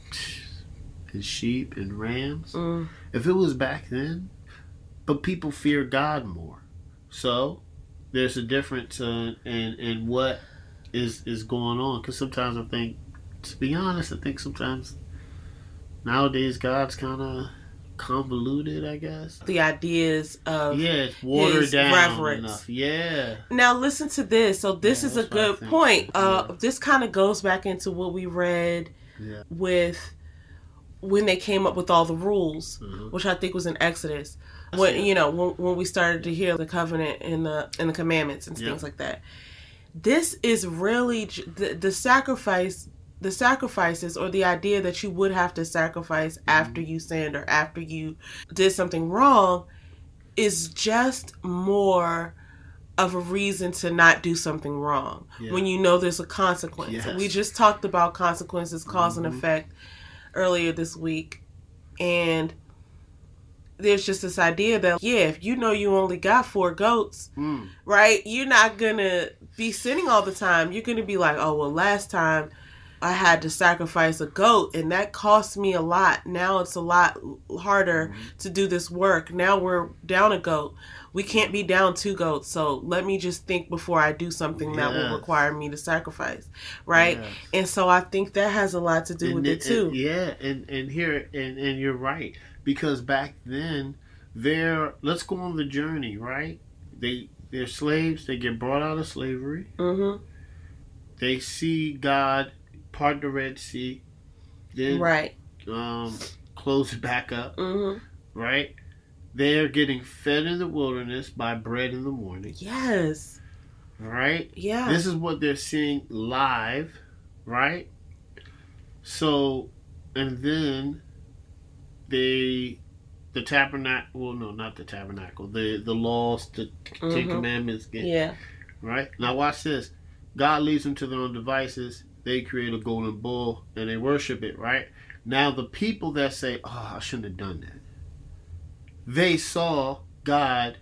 And sheep and rams. Mm. If it was back then, but people fear God more. So there's a difference uh, in in what is is going on. Because sometimes I think, to be honest, I think sometimes nowadays God's kind of convoluted, I guess. The ideas of yeah, it's watered down reverence. Enough. Yeah. Now listen to this. So this yeah, is a good point. Uh, yeah. This kind of goes back into what we read yeah. with. When they came up with all the rules, mm-hmm. which I think was in Exodus, when you know when, when we started to hear the covenant and the and the commandments and yep. things like that. This is really the, the sacrifice, the sacrifices, or the idea that you would have to sacrifice mm-hmm. after you sinned or after you did something wrong, is just more of a reason to not do something wrong yeah. when you know there's a consequence. Yes. We just talked about consequences, cause mm-hmm. and effect earlier this week, and there's just this idea that yeah, if you know you only got four goats, mm. right, you're not gonna be sinning all the time. You're gonna be like, oh well, last time I had to sacrifice a goat and that cost me a lot. Now it's a lot harder mm. to do this work. Now we're down a goat. We can't be down two goats, so let me just think before I do something yes. that will require me to sacrifice, right? Yes. And so I think that has a lot to do and with it, it too. And, yeah, and and here and and you're right, because back then they're let's go on the journey, right? They they're slaves. They get brought out of slavery. Mm-hmm. They see God part the Red Sea, then right, um, close it back up, mm-hmm. right? They are getting fed in the wilderness by bread in the morning. Yes. Right? Yeah. This is what they're seeing live, right? So, and then they, the tabernacle, well, no, not the tabernacle, the, the laws, the mm-hmm. Ten Commandments. Get, yeah. Right? Now watch this. God leads them to their own devices. They create a golden bull and they worship it, right? Now the people that say, oh, I shouldn't have done that. They saw God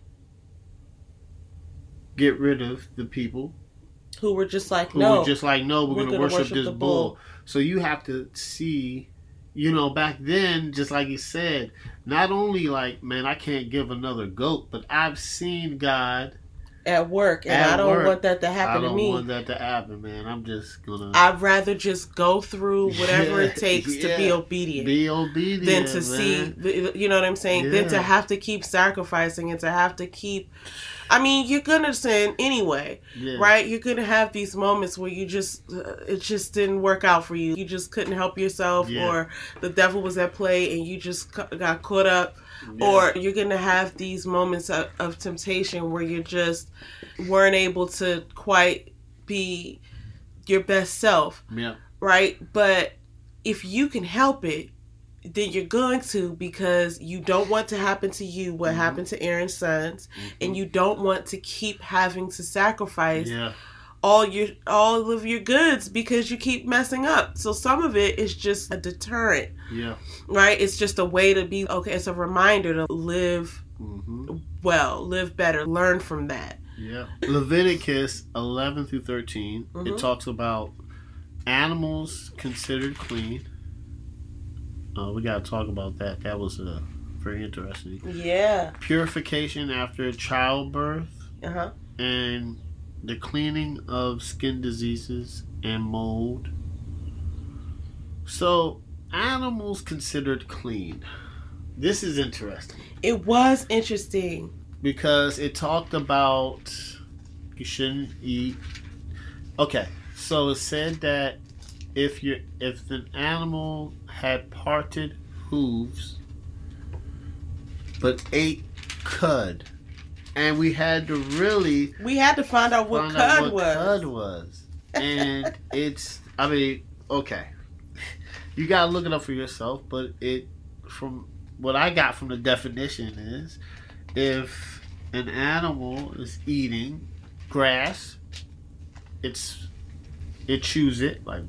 get rid of the people who were just like, who no, were just like, no, we're, we're going to worship, worship this bull. bull. So you have to see, you know, back then, just like he said, not only like, man, I can't give another goat, but I've seen God at work, and At I don't work, want that to happen I don't to me. want that to happen, man. I'm just gonna. I'd rather just go through whatever Yeah, it takes yeah. to be obedient. Be obedient, Than to man. see, you know what I'm saying? Than to Yeah. have to keep sacrificing and to have to keep. I mean, you're gonna sin anyway, Yeah. right? You're gonna have these moments where you just, uh, it just didn't work out for you. You just couldn't help yourself, Yeah. or the devil was at play and you just cu- got caught up. Yeah. Or you're gonna have these moments of, of temptation where you just weren't able to quite be your best self, Yeah. right? But if you can help it, then you're going to, because you don't want to happen to you what Mhm. happened to Aaron's sons, Mhm. and you don't want to keep having to sacrifice Yeah. all your all of your goods because you keep messing up. So some of it is just a deterrent, Yeah. right? It's just a way to be okay. It's a reminder to live Mm-hmm. well, live better, learn from that. Yeah. Leviticus eleven through thirteen. Mhm. It talks about animals considered clean. Uh, we got to talk about that. That was uh, very interesting. Yeah. Purification after childbirth Uh huh. and the cleaning of skin diseases and mold. So, animals considered clean. This is interesting It was interesting. because it talked about you shouldn't eat. Okay, so it said that if you if an animal had parted hooves but ate cud, and we had to really We had to find out what find cud out what was. cud was, and it's I mean okay, you gotta look it up for yourself, but it from what I got from the definition is if an animal is eating grass, it's it chews it like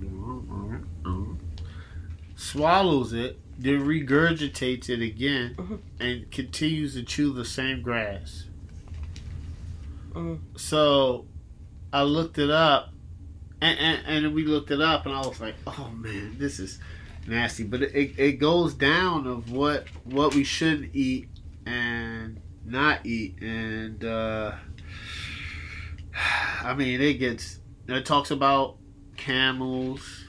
swallows it, then regurgitates it again, Mhm. and continues to chew the same grass. Mm. So I looked it up, and, and, and we looked it up, and I was like, oh man, this is nasty. But it, it goes down of what what we should eat and not eat, and uh, I mean it gets it talks about camels,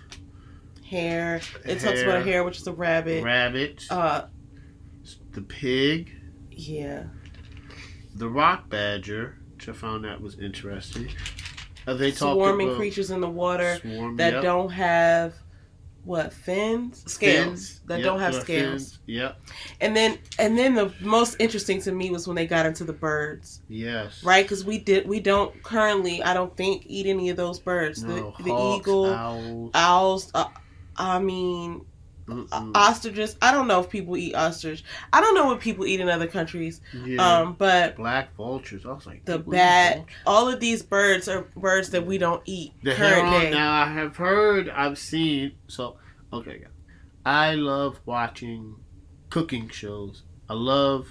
Hair. It talks Hair. about hair, which is a rabbit. rabbits, Uh, the pig, yeah. the rock badger, which I found that was interesting. Uh, they talked Swarming about creatures in the water swarm, that yep. don't have what fins, scales Fins, that yep, don't have there are scales. fins, Yep. And then, and then the most interesting to me was when they got into the birds, Yes. right? Because we did, we don't currently, I don't think, eat any of those birds. No, the the hawks, eagle, owls. owls. Uh, I mean, Mm-mm. ostriches. I don't know if people eat ostrich. I don't know what people eat in other countries. Yeah. Um, but Black vultures. I was like, the people eat bat, vultures? all of these birds are birds that we don't eat The current heron. day. Now I have heard, I've seen. So okay, guys. I love watching cooking shows. I love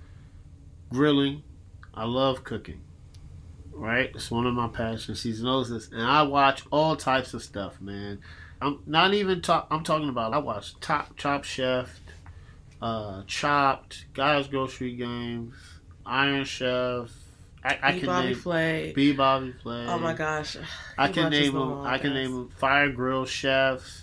grilling. I love cooking. Right, it's one of my passions. She knows this, and I watch all types of stuff, man. I'm not even talk. I'm talking about. I watch Top Top Chef, uh, Chopped, Guys Grocery Games, Iron Chef. I, I Be can Bobby name Flay. Be Bobby Flay. Oh my gosh. I He can watches name them them. all, I can guys. name them Fire Grill Chefs,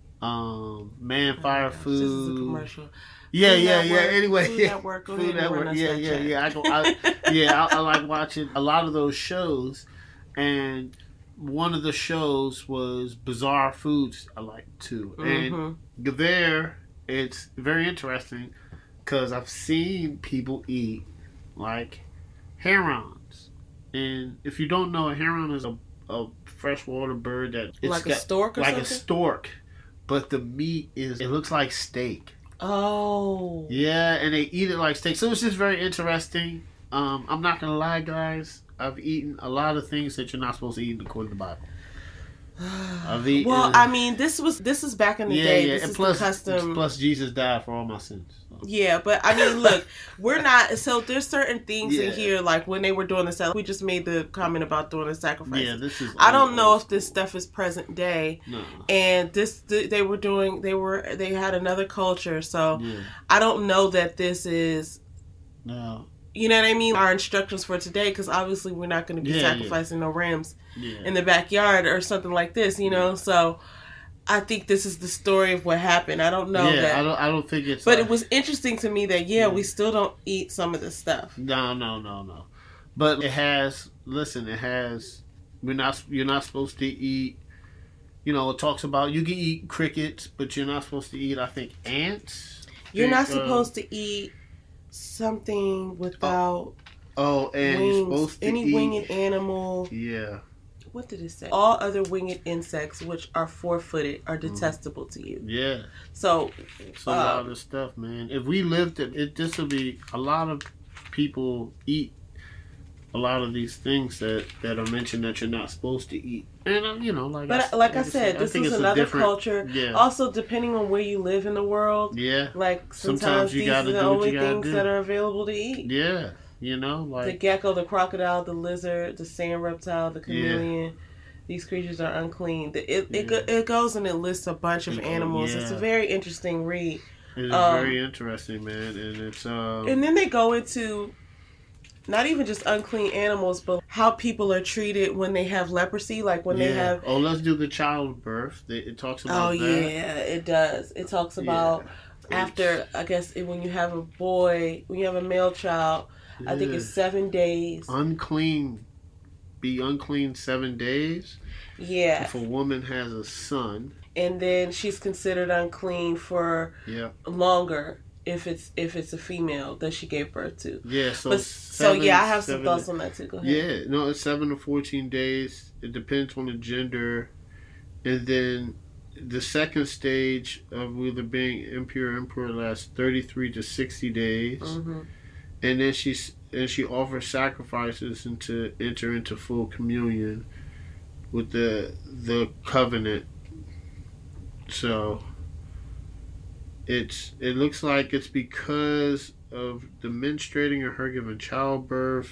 um, Man Oh my Fire gosh, This is a Food. commercial. Yeah, Food yeah, Network, yeah. Anyway, Food yeah. Network, go Food ahead and Network. run us Yeah, that yeah, check. yeah. I go. I, yeah, I, I like watching a lot of those shows, and one of the shows was Bizarre Foods. I like too, and Mhm. there it's very interesting because I've seen people eat like herons, and if you don't know, a heron is a, a freshwater bird that it's Like a got- stork or like something? a stork, but the meat is it looks like steak. Oh. Yeah, and they eat it like steak. So it's just very interesting. Um, I'm not gonna lie, guys. I've eaten a lot of things that you're not supposed to eat according to the Bible. I've eaten. Well, I mean, this was this is back in the yeah, day. yeah, This and is plus, the custom. plus Jesus died for all my sins. So. Yeah, but I mean, look, we're not. So there's certain things Yeah. in here, like when they were doing the sac- we just made the comment about doing the sacrifice. Yeah, this is. I don't know old if this school. stuff is present day. No. And this, they were doing, they were, they had another culture. So Yeah. I don't know that this is, No. you know what I mean, our instructions for today, because obviously we're not going to be Yeah, sacrificing no rams Yeah. in the backyard or something like this, you know. So I think this is the story of what happened. I don't know yeah, that. I don't. I don't think it's. But like, it was interesting to me that yeah, Yeah. we still don't eat some of this stuff. No, no, no, no. But it has. Listen, it has. We're not. You're not supposed to eat. You know, it talks about you can eat crickets, but you're not supposed to eat. I think ants. You're not Uh, supposed to eat something without Oh, and you're wings. supposed to Any eat. winged animal. Yeah. What did it say? All other winged insects which are four-footed are detestable to you. Yeah. So, So a uh, lot of stuff, man. If we lived it, it this will be a lot of people eat a lot of these things that, that are mentioned that you're not supposed to eat. And uh, you know, like but I, like I said, I this think is it's a another different- culture. Yeah. Also, depending on where you live in the world, Yeah. like sometimes, Sometimes you these gotta are the do what only you gotta things do. that are available to eat. Yeah. You know, The like gecko, the crocodile, the lizard, the sand reptile, the chameleon. These creatures are unclean. The- It it, go, it goes and it lists a bunch of It- animals. It's a yeah. very interesting read. it's um, very interesting, man, and it's um And then they go into not even just unclean animals, but how people are treated when they have leprosy, like when yeah. they have. Oh, let's do the childbirth. It, it talks about Oh that. yeah, it does. It talks about Yeah. after, I guess, when you have a boy, when you have a male child, I think Yeah. it's seven days. unclean. Be unclean seven days. Yeah, If a woman has a son, and then she's considered unclean for yeah, longer if it's if it's a female that she gave birth to. yeah. So But so seven- yeah, I have some seven- thoughts on that too. Go ahead. Yeah, no, it's seven to fourteen days. It depends on the gender, and then the second stage of either being impure or impure lasts thirty-three to sixty days, hmm and then she's and she offers sacrifices and to enter into full communion with the the covenant. So it's it looks like it's because of the menstruating or her giving childbirth.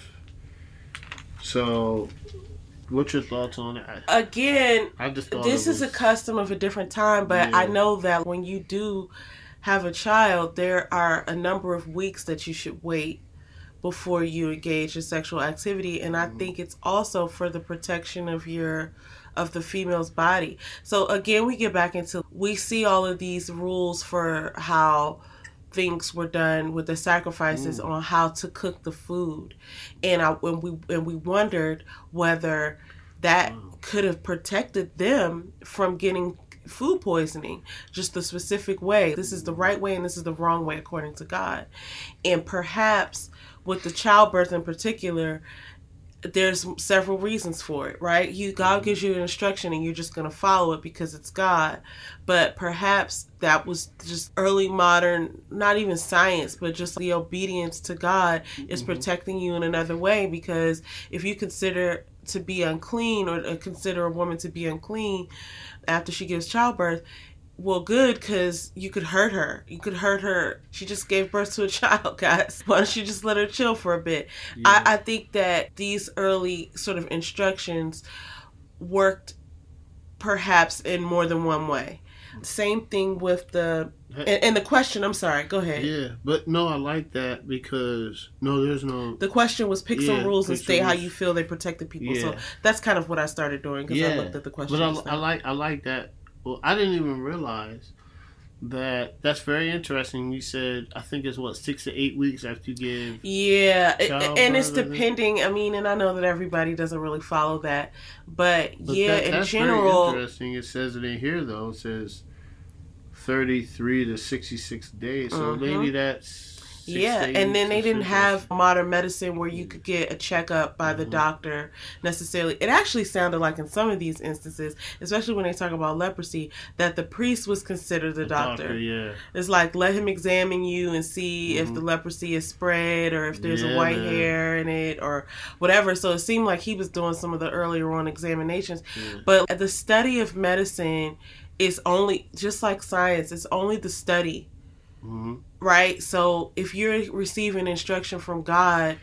So, what's your thoughts on it? I, Again, I just thought this it is a was- custom of a different time, but Yeah. I know that when you do have a child, there are a number of weeks that you should wait before you engage in sexual activity, and I think it's also for the protection of your of the female's body. So again, we get back into we see all of these rules for how things were done with the sacrifices on how to cook the food, and I when we and we wondered whether that Wow. could have protected them from getting food poisoning, just the specific way. This is the right way and this is the wrong way according to God. And perhaps with the childbirth in particular, there's several reasons for it, right? You God gives you an instruction and you're just going to follow it because it's God. But perhaps that was just early modern, not even science, but just the obedience to God is protecting you in another way, because if you consider to be unclean or uh, consider a woman to be unclean after she gives childbirth, well, good, because you could hurt her. You could hurt her. She just gave birth to a child, guys. Why don't you just let her chill for a bit? Yeah. I, I think that these early sort of instructions worked perhaps in more than one way. Same thing with the, and, and the question, I'm sorry, go ahead. Yeah, but no, I like that because no, there's no. The question was pick some Yeah, rules and pick state some how rules. you feel they protected people. So Yeah. that's kind of what I started doing because I Yeah, looked at the question. but I, just I now. like I like that. Well, I didn't even realize that. That's very interesting. You said I think it's what six to eight weeks after you give. Yeah, it- Childbirth, and it's is it? depending. I mean, and I know that everybody doesn't really follow that, but, But yeah, that, in that's very general, interesting. It says it in here though. It says thirty-three to sixty-six days. So Mhm. maybe that's six yeah. to eight And then weeks they or didn't six have modern medicine where you could get a checkup by the Mhm. doctor necessarily. It actually sounded like in some of these instances, especially when they talk about leprosy, that the priest was considered the a doctor. Yeah. It's like, let him examine you and see if Mhm. the leprosy is spread or if there's a Yeah, white man. hair in it or whatever. So it seemed like he was doing some of the earlier on examinations. Yeah. But the study of medicine is only, just like science, it's only the study, hmm right? So if you're receiving instruction from God,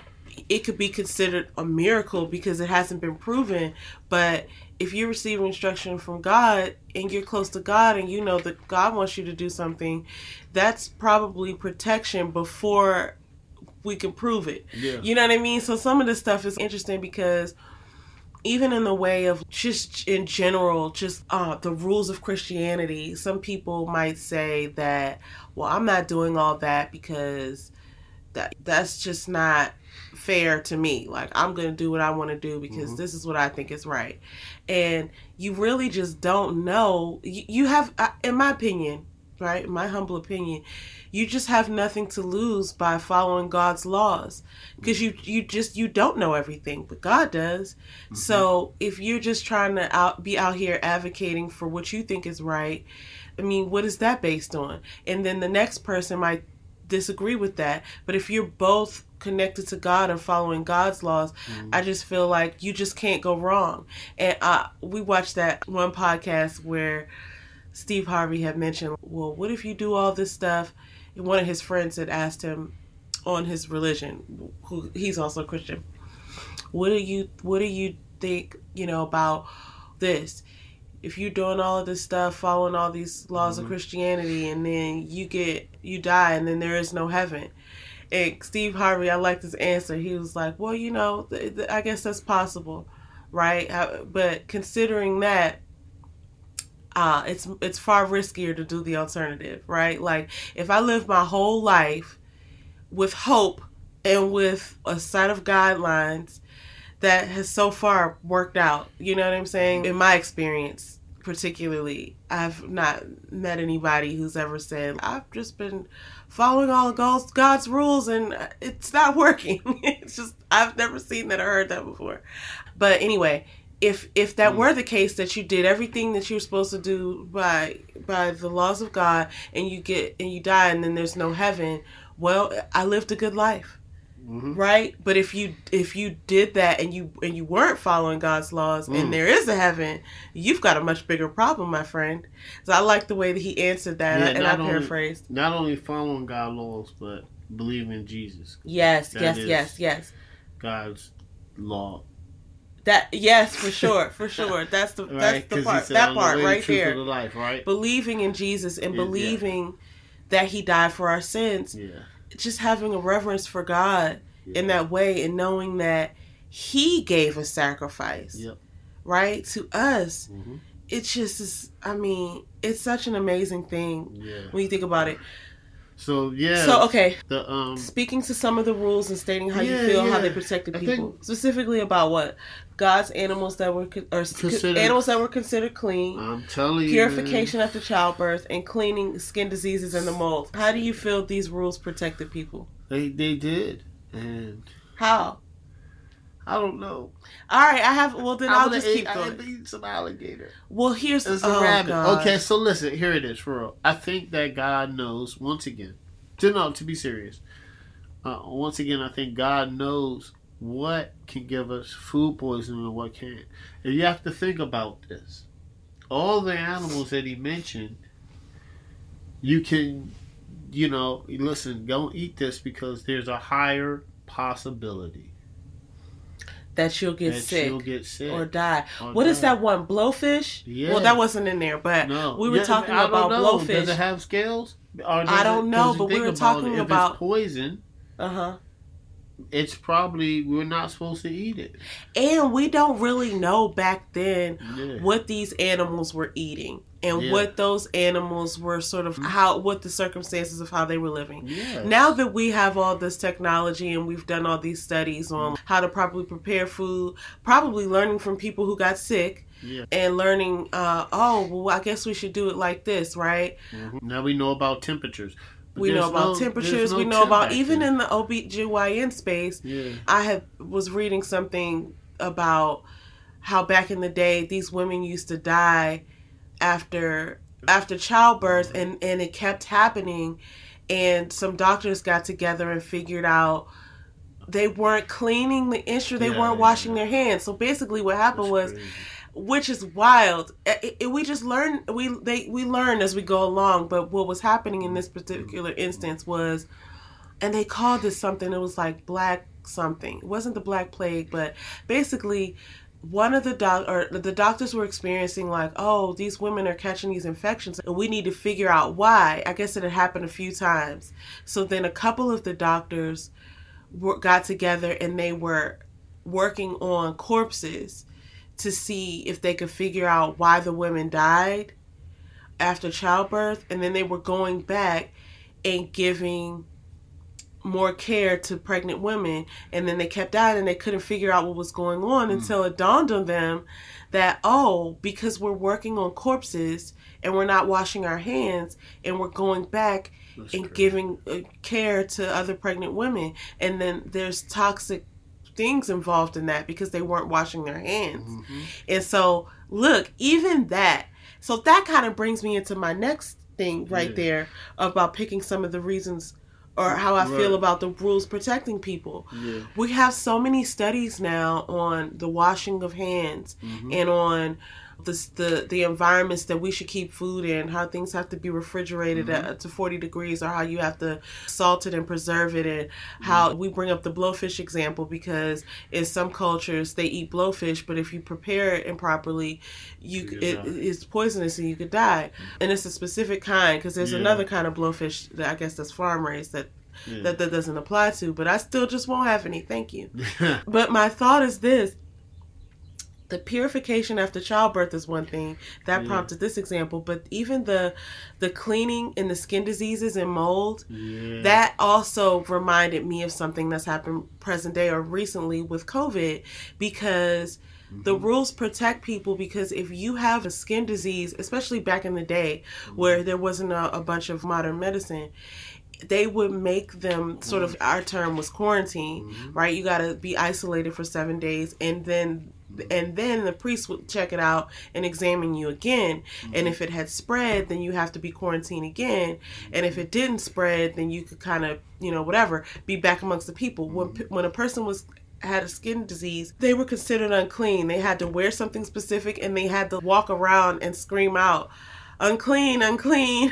it could be considered a miracle because it hasn't been proven. But if you're receiving instruction from God and you're close to God and you know that God wants you to do something, that's probably protection before we can prove it. Yeah. You know what I mean? So some of this stuff is interesting because even in the way of just in general, just uh, the rules of Christianity, some people might say that, well, I'm not doing all that because that that's just not fair to me. Like, I'm going to do what I want to do because mm-hmm. this is what I think is right. And you really just don't know. You, you have, in my opinion, right, in my humble opinion, you just have nothing to lose by following God's laws because you, you just, you don't know everything, but God does. Mm-hmm. So if you're just trying to out, be out here advocating for what you think is right, I mean, what is that based on? And then the next person might disagree with that. But if you're both connected to God and following God's laws, mm-hmm. I just feel like you just can't go wrong. And uh, we watched that one podcast where Steve Harvey had mentioned, well, what if you do all this stuff? And one of his friends had asked him on his religion, who he's also a Christian, what do you what do you think, you know, about this? If you're doing all of this stuff, following all these laws mm-hmm. of Christianity, and then you get you die, and then there is no heaven. And Steve Harvey, I liked his answer. He was like, well, you know, th- th- I guess that's possible, right? I, but considering that, Uh, it's it's far riskier to do the alternative, right? Like, if I live my whole life with hope and with a set of guidelines that has so far worked out, you know what I'm saying? In my experience, particularly, I've not met anybody who's ever said, I've just been following all of God's, God's rules and it's not working. It's just, I've never seen that or heard that before. But anyway, If if that mm. were the case, that you did everything that you were supposed to do by by the laws of God, and you get and you die, and then there's no heaven, well, I lived a good life, mm-hmm. right? But if you if you did that and you and you weren't following God's laws, mm. and there is a heaven, you've got a much bigger problem, my friend. So I like the way that he answered that, yeah, and I paraphrased. Only, not only following God's laws, but believing in Jesus. Yes, that yes, yes, yes. God's law. That yes, for sure, for sure. That's the right? that's the part. That part right there. The life, right? Believing in Jesus and believing yeah. that He died for our sins. Yeah. Just having a reverence for God yeah. in that way, and knowing that He gave a sacrifice, yep. right, to us. Mm-hmm. It just is. I mean, it's such an amazing thing yeah. when you think about it. So yeah. So okay. The um. Speaking to some of the rules and stating how yeah, you feel, yeah. how they protected I people, think, specifically about what God's animals that were or animals that were considered clean. I'm telling you, purification after childbirth and cleaning skin diseases and the mold. How do you feel these rules protected people? They they did, and how? I don't know. All right, I have. Well, then I'll just keep ate, going. I eat some alligator. Well, here's it's oh, a rabbit. God. Okay, so listen. Here it is for real. I think that God knows. Once again, to no, to be serious. Uh, once again, I think God knows what can give us food poisoning and what can't. And you have to think about this. All the animals that He mentioned, you can, you know, listen. Don't eat this because there's a higher possibility that you'll get that sick, you'll get sick or die. Or what die. is that one? Blowfish? Yeah. Well, that wasn't in there, but no. we were yeah, talking I about don't know. blowfish. Does it have scales? Or I don't it, know, but we were talking about, it, about if it's poison. Uh huh. It's probably we're not supposed to eat it. And we don't really know back then yeah. what these animals were eating and yeah. what those animals were sort of how what the circumstances of how they were living. Yes. Now that we have all this technology and we've done all these studies on how to properly prepare food, probably learning from people who got sick. Yeah. And learning, uh, oh, well, I guess we should do it like this, right? Mm-hmm. Now we know about temperatures. But we know about no, temperatures. no we know about, even there. in the O B G Y N space, yeah. I had was reading something about how back in the day, these women used to die after after childbirth, and, and it kept happening. And some doctors got together and figured out they weren't cleaning the instrument. They yeah, weren't yeah, washing yeah. their hands. So basically what happened That's was... crazy. Which is wild. It, it, we just learn. We they we learn as we go along. But what was happening in this particular instance was, and they called this something. It was like black something. It wasn't the Black Plague, but basically, one of the doc or the doctors were experiencing like, oh, these women are catching these infections, and we need to figure out why. I guess it had happened a few times. So then a couple of the doctors were, got together and they were working on corpses to see if they could figure out why the women died after childbirth, and then they were going back and giving more care to pregnant women, and then they kept dying and they couldn't figure out what was going on mm. until it dawned on them that, oh, because we're working on corpses and we're not washing our hands and we're going back That's and crazy. giving uh, care to other pregnant women, and then there's toxic things involved in that because they weren't washing their hands. Mm-hmm. And so look, even that, so that kind of brings me into my next thing right yeah. there about picking some of the reasons or how I right. feel about the rules protecting people. Yeah. We have so many studies now on the washing of hands mm-hmm. and on the, the the environments that we should keep food in, how things have to be refrigerated mm-hmm. at, to forty degrees, or how you have to salt it and preserve it, and how mm-hmm. we bring up the blowfish example because in some cultures they eat blowfish, but if you prepare it improperly, you it, it's poisonous and you could die. Mm-hmm. And it's a specific kind, because there's yeah. another kind of blowfish that I guess that's farm raised that yeah. that that doesn't apply to, but I still just won't have any, thank you. But my thought is this: the purification after childbirth is one thing that yeah. prompted this example, but even the the cleaning in the skin diseases and mold, yeah. that also reminded me of something that's happened present day or recently with COVID, because mm-hmm. the rules protect people, because if you have a skin disease, especially back in the day mm-hmm. where there wasn't a, a bunch of modern medicine, they would make them sort of, our term was quarantine, mm-hmm. right? You got to be isolated for seven days, and then and then the priest would check it out and examine you again. Mm-hmm. And if it had spread, then you have to be quarantined again. And if it didn't spread, then you could kind of, you know, whatever, be back amongst the people. Mm-hmm. When when a person was had a skin disease, they were considered unclean. They had to wear something specific, and they had to walk around and scream out, "Unclean, unclean."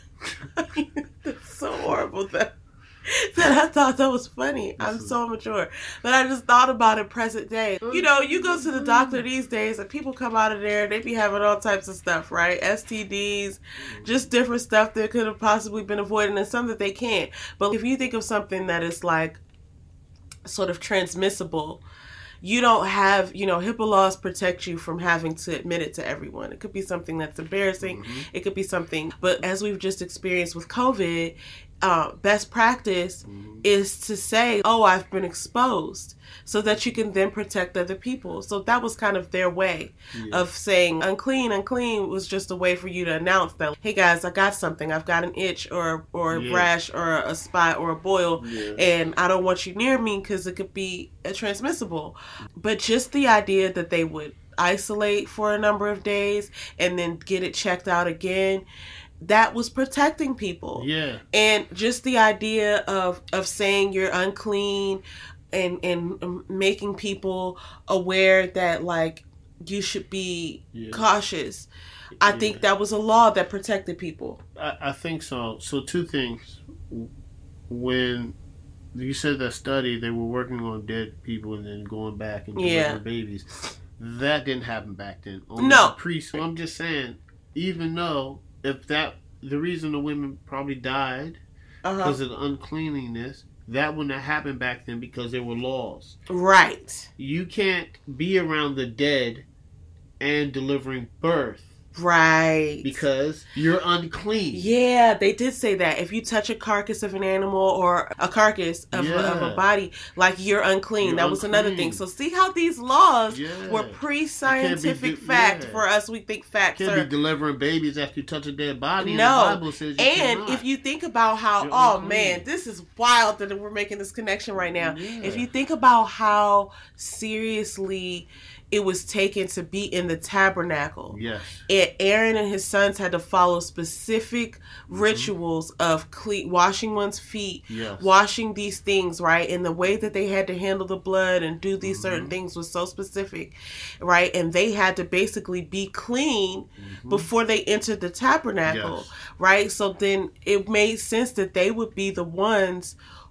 It's so horrible that that I thought that was funny. I'm so mature. But I just thought about it present day. You know, you go to the doctor these days and people come out of there, they be having all types of stuff, right? S T Ds, just different stuff that could have possibly been avoided, and some that they can't. But if you think of something that is like sort of transmissible, you don't have, you know, HIPAA laws protect you from having to admit it to everyone. It could be something that's embarrassing. Mm-hmm. It could be something, but as we've just experienced with COVID, uh, best practice mm-hmm. is to say, oh, I've been exposed, so that you can then protect other people. So that was kind of their way yeah. of saying unclean, unclean was just a way for you to announce that, hey guys, I got something. I've got an itch or or a yeah. rash or a spot or a boil, yeah. and I don't want you near me because it could be a transmissible. But just the idea that they would isolate for a number of days and then get it checked out again, that was protecting people. Yeah. And just the idea of, of saying you're unclean and, and making people aware that, like, you should be yeah. cautious. I yeah. think that was a law that protected people. I, I think so. So two things. When you said that study, they were working on dead people and then going back and delivering yeah. babies. That didn't happen back then. Only no. The priest. So I'm just saying, even though if that, the reason the women probably died uh-huh. because of the uncleanliness, that wouldn't have happened back then because there were laws. Right. You can't be around the dead and delivering birth. Right. Because you're unclean. Yeah, they did say that. If you touch a carcass of an animal or a carcass of, yeah. a, of a body, like, you're unclean. You're that was unclean. Another thing. So see how these laws yeah. were pre-scientific be, fact. Yeah. For us, we think facts you can't are... be delivering babies after you touch a dead body. No. And the Bible says you and cannot. If you think about how, you're oh unclean. Man, this is wild that we're making this connection right now. Yeah. If you think about how seriously it was taken to be in the tabernacle. Yes. And Aaron and his sons had to follow specific mm-hmm. rituals of cle- washing one's feet, yes. washing these things, right? And the way that they had to handle the blood and do these mm-hmm. certain things was so specific, right? And they had to basically be clean mm-hmm. before they entered the tabernacle, yes. right? So then it made sense that they would be the ones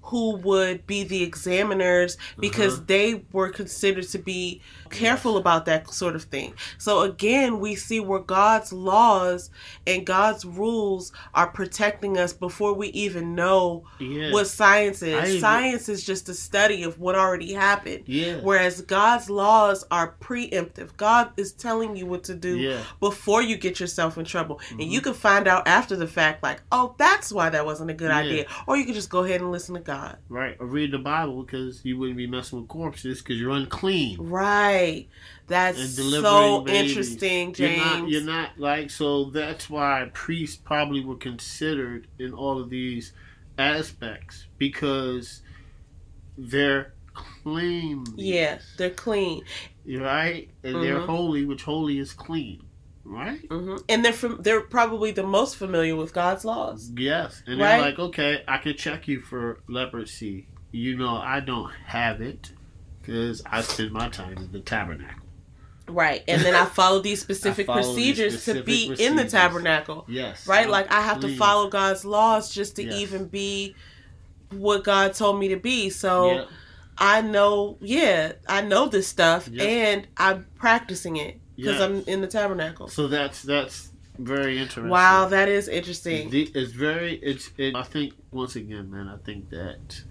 who would be the examiners because Uh-huh. they were considered to be careful Yes. about that sort of thing. So again, we see where God's laws and God's rules are protecting us before we even know Yeah. what science is. I even- Science is just a study of what already happened. Yeah. Whereas God's laws are preemptive. God is telling you what to do Yeah. before you get yourself in trouble. Mm-hmm. And you can find out after the fact, like, oh, that's why that wasn't a good Yeah. idea. Or you can just go ahead and listen to God. Right. Or read the Bible because you wouldn't be messing with corpses because you're unclean. Right. That's And delivering so babies. interesting, You're James. not, you're not like, so that's why priests probably were considered in all of these aspects because they're clean. Yeah, they're clean. Right? And they're Mhm. holy, which holy is clean. Right? hmm And they're from, they're probably the most familiar with God's laws. Yes. And Right? they're like, okay, I can check you for leprosy. You know, I don't have it because I spend my time in the tabernacle. Right. And then I follow these specific I follow these procedures specific to be in the procedures. tabernacle. Yes. Right? I'm Like I have to clean. follow God's laws just to Yes. even be what God told me to be. So Yep. I know, yeah, I know this stuff Yep. and I'm practicing it because Yes. I'm in the tabernacle. So that's that's very interesting. Wow, that is interesting. The- It's very. It's. It, I think once again, man. I think that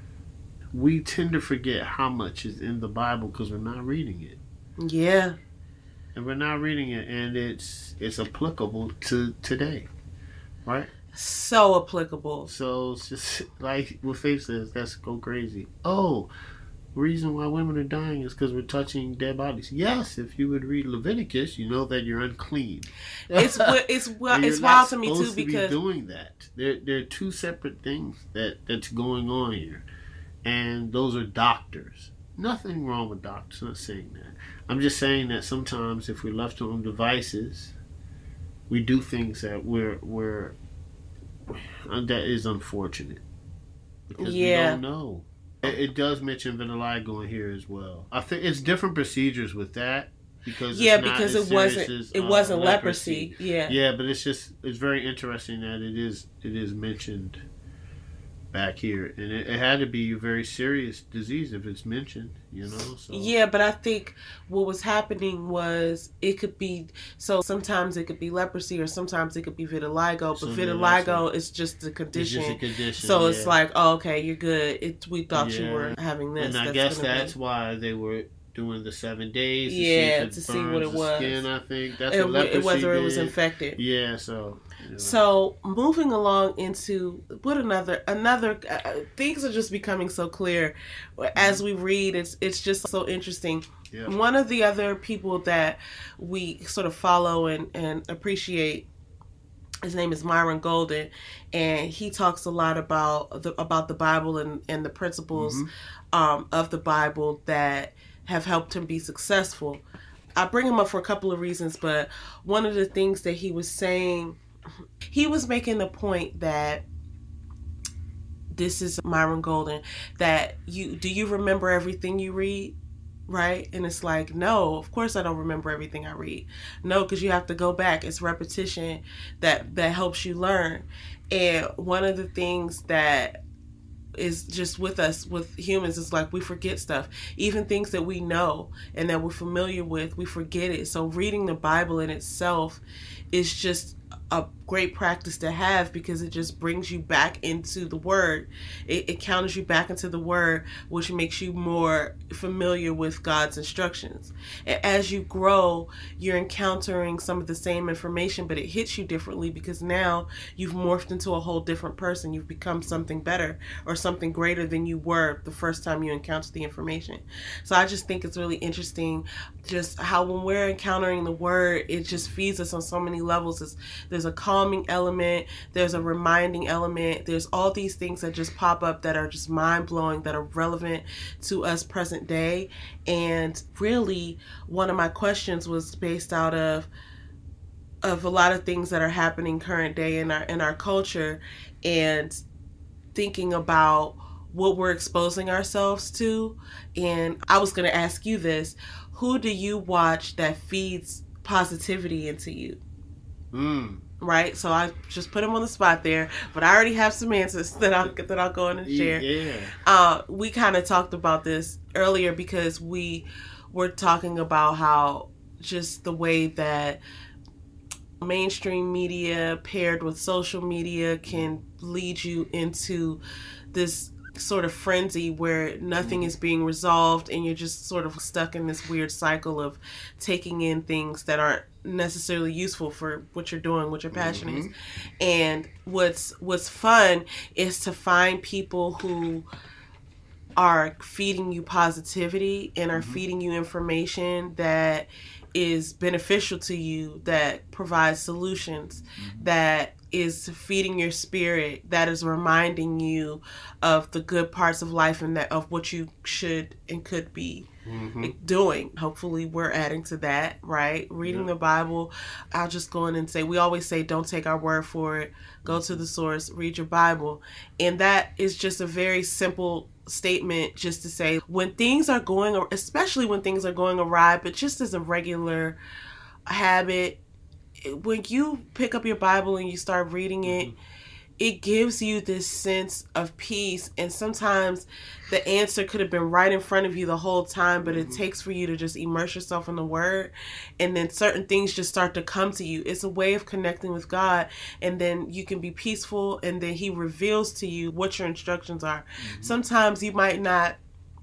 we tend to forget how much is in the Bible because we're not reading it, Yeah. and we're not reading it, and it's it's applicable to today, right? So applicable. So it's just like what Faith says. That's go crazy. Oh, reason why women are dying is because we're touching dead bodies. Yes, if you would read Leviticus, you know that you're unclean. It's wi- it's wi- And it's you're not wild to me too supposed because be doing that. There, there are two separate things that that's going on here, and those are doctors. Nothing wrong with doctors. I'm not saying that. I'm just saying that sometimes if we're left on devices, we do things that we're we're that is unfortunate because Yeah. we don't know. It, it does mention vitiligo in here as well. I think it's different procedures with that because yeah, it's not because as it wasn't serious as, it uh, wasn't leprosy. Yeah. Yeah, but it's just it's very interesting that it is it is mentioned back here, and it, it had to be a very serious disease if it's mentioned, you know. So Yeah, but I think what was happening was it could be so sometimes it could be leprosy or sometimes it could be vitiligo, but So then vitiligo is just a it's condition. just a condition. So yeah. it's like, oh, okay, you're good. It we thought you Yeah. were having this. and I That's guess gonna be- that's why they were doing the seven days. To Yeah, see if it to see burns what it the was. Skin, I think that's it, what leprosy whether it was did. infected. Yeah, so. You know. So moving along into what another another uh, things are just becoming so clear as we read. It's it's just so interesting. Yeah. One of the other people that we sort of follow and, and appreciate, his name is Myron Golden, and he talks a lot about the about the Bible and, and the principles Mhm. um, of the Bible that have helped him be successful. I bring him up for a couple of reasons, but one of the things that he was saying, he was making the point that this is Myron Golden, that you do you remember everything you read? Right? And it's like, no, of course I don't remember everything I read. No, because you have to go back. It's repetition that that helps you learn. And one of the things that is just with us, with humans, is like we forget stuff. Even things that we know and that we're familiar with, we forget it. So reading the Bible in itself is just a great practice to have because it just brings you back into the Word. It, it counters you back into the Word, which makes you more familiar with God's instructions. And as you grow, you're encountering some of the same information, but it hits you differently because now you've morphed into a whole different person. You've become something better or something greater than you were the first time you encountered the information. So I just think it's really interesting just how when we're encountering the Word, it just feeds us on so many levels. It's, there's a calming element, there's a reminding element, there's all these things that just pop up that are just mind-blowing, that are relevant to us present day. And really, one of my questions was based out of of a lot of things that are happening current day in our in our culture, and thinking about what we're exposing ourselves to. And I was going to ask you this: who do you watch that feeds positivity into you? Mm. right? So I just put him on the spot there, but I already have some answers that I'll that I'll go in and share. Yeah. Uh, we kind of talked about this earlier because we were talking about how just the way that mainstream media paired with social media can lead you into this sort of frenzy where nothing is being resolved and you're just sort of stuck in this weird cycle of taking in things that aren't necessarily useful for what you're doing, what your passion mm-hmm. is. And what's what's fun is to find people who are feeding you positivity and are mm-hmm. feeding you information that is beneficial to you, that provides solutions, mm-hmm. that is feeding your spirit, that is reminding you of the good parts of life and that of what you should and could be mm-hmm. doing. Hopefully we're adding to that, right? Reading yeah. the Bible. I'll just go in and say, we always say, don't take our word for it. Go to the source, read your Bible. And that is just a very simple statement just to say when things are going, especially when things are going awry, but just as a regular habit, when you pick up your Bible and you start reading it, mm-hmm. it gives you this sense of peace. And sometimes the answer could have been right in front of you the whole time, but mm-hmm. it takes for you to just immerse yourself in the Word. And then certain things just start to come to you. It's a way of connecting with God. And then you can be peaceful. And then He reveals to you what your instructions are. Mm-hmm. Sometimes you might not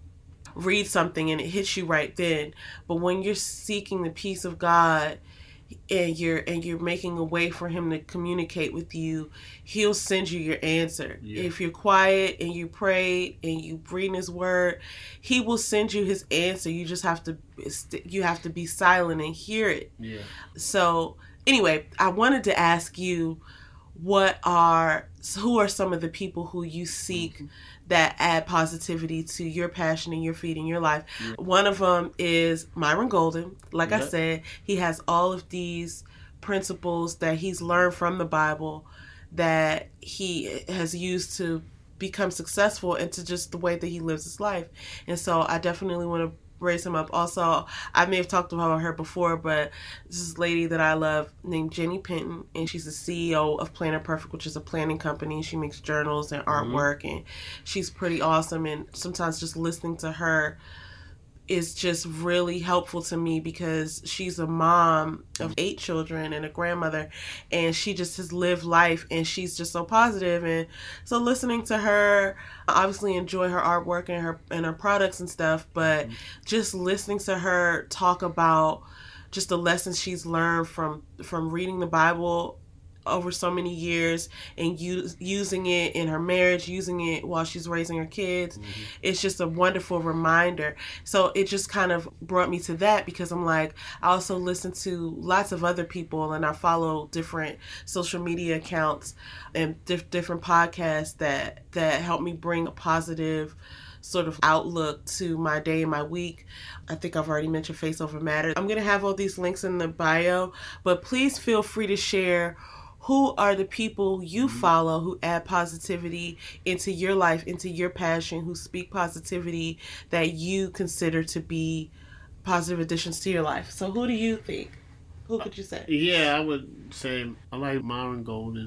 read something and it hits you right then. But when you're seeking the peace of God, and you're and you're making a way for Him to communicate with you, He'll send you your answer. Yeah. If you're quiet and you pray and you read His Word, He will send you His answer. You just have to you have to be silent and hear it. Yeah. So anyway, I wanted to ask you, what are who are some of the people who you seek mm-hmm. that add positivity to your passion and your feed in your life? Yeah. One of them is Myron Golden. Like yep. I said, he has all of these principles that he's learned from the Bible that he has used to become successful and to just the way that he lives his life. And so I definitely want to raise him up. Also, I may have talked about her before, but this is a lady that I love named Jenny Penton, and she's the C E O of Planner Perfect, which is a planning company. She makes journals and artwork, mm-hmm. and she's pretty awesome. And sometimes just listening to her is just really helpful to me because she's a mom of eight children and a grandmother, and she just has lived life and she's just so positive. And so listening to her, I obviously enjoy her artwork and her and her products and stuff, but mm-hmm. just listening to her talk about just the lessons she's learned from from reading the Bible over so many years and use, using it in her marriage, using it while she's raising her kids. Mm-hmm. It's just a wonderful reminder. So it just kind of brought me to that because I'm like, I also listen to lots of other people and I follow different social media accounts and diff- different podcasts that, that help me bring a positive sort of outlook to my day and my week. I think I've already mentioned Face Over Matter. I'm going to have all these links in the bio, but please feel free to share who are the people you follow who add positivity into your life, into your passion, who speak positivity that you consider to be positive additions to your life. So who do you think? Who could you say? Yeah, I would say I like Myron Golden.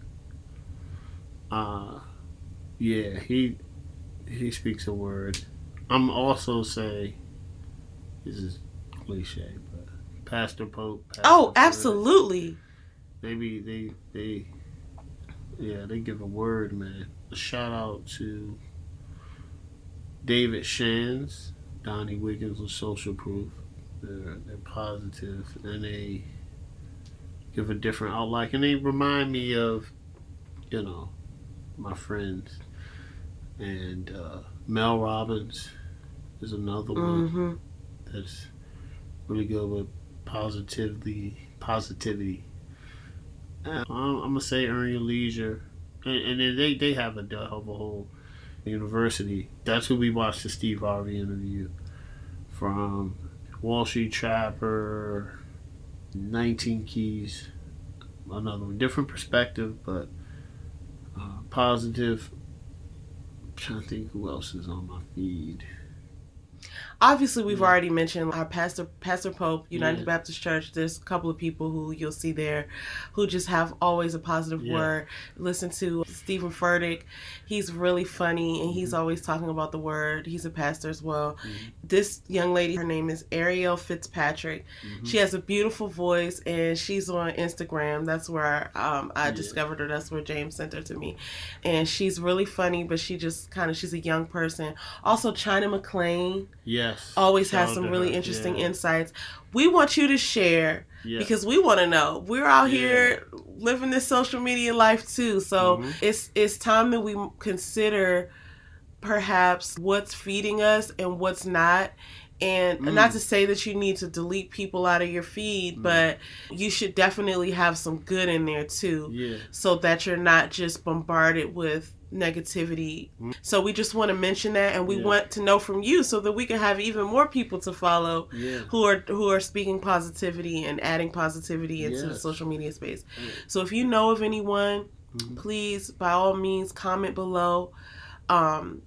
Uh, yeah, he he speaks a word. I'm also say, this is cliche, but Pastor Pope. Pastor oh, absolutely. Fred. Maybe they, they, yeah, they give a word, man. A shout out to David Shands, Donnie Wiggins with Social Proof. They're, they're positive and they give a different outlook. And they remind me of, you know, my friends. And uh, Mel Robbins is another one mm-hmm. that's really good with positively, positivity. I'm, I'm gonna say Earn Your Leisure, and, and then they, they have a, have a whole university. That's who we watched the Steve Harvey interview from. Wall Street Trapper, nineteen Keys, another one, different perspective, but uh, positive. I'm trying to think who else is on my feed. obviously we've Yeah. already mentioned our pastor, Pastor Pope, United Yeah. Baptist Church. There's a couple of people who you'll see there who just have always a positive Yeah. word. Listen to Stephen Furtick. He's really funny and he's Mhm. always talking about the word. He's a pastor as well. Mhm. This young lady, her name is Ariel Fitzpatrick. Mhm. She has a beautiful voice and she's on Instagram. That's where um, I Yeah. discovered her. That's where James sent her to me. And she's really funny, but she just kind of, she's a young person. Also, China McClain Yes. always Shout has out some to really her. interesting Yeah. insights. We want you to share Yeah. because we want to know. We're out Yeah. here living this social media life too. So Mhm. it's it's time that we consider perhaps what's feeding us and what's not. And Mm. not to say that you need to delete people out of your feed, Mm. but you should definitely have some good in there too, Yeah. so that you're not just bombarded with negativity. Mm. So we just want to mention that, and we Yeah. want to know from you so that we can have even more people to follow Yeah. who are who are speaking positivity and adding positivity into the Yes. social media space. Yeah. So if you know of anyone, Mhm. please by all means comment below, um,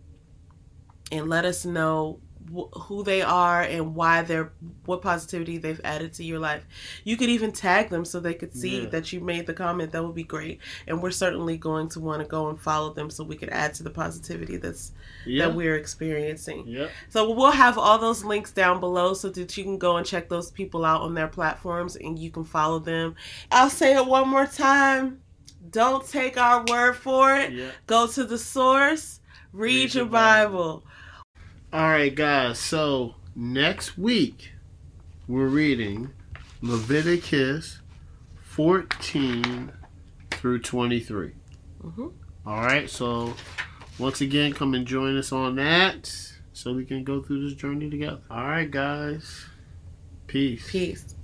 and let us know wh- who they are and why they're what positivity they've added to your life. You could even tag them so they could see Yeah. that you made the comment. That would be great. And we're certainly going to want to go and follow them so we could add to the positivity that's Yeah. that we're experiencing. Yep. So we'll have all those links down below so that you can go and check those people out on their platforms and you can follow them. I'll say it one more time. Don't take our word for it. Yep. Go to the source. Read, Read your your Bible. All right, guys. So next week we're reading Leviticus fourteen through twenty-three. Mm-hmm. All right. So once again, come and join us on that so we can go through this journey together. All right, guys. Peace. Peace.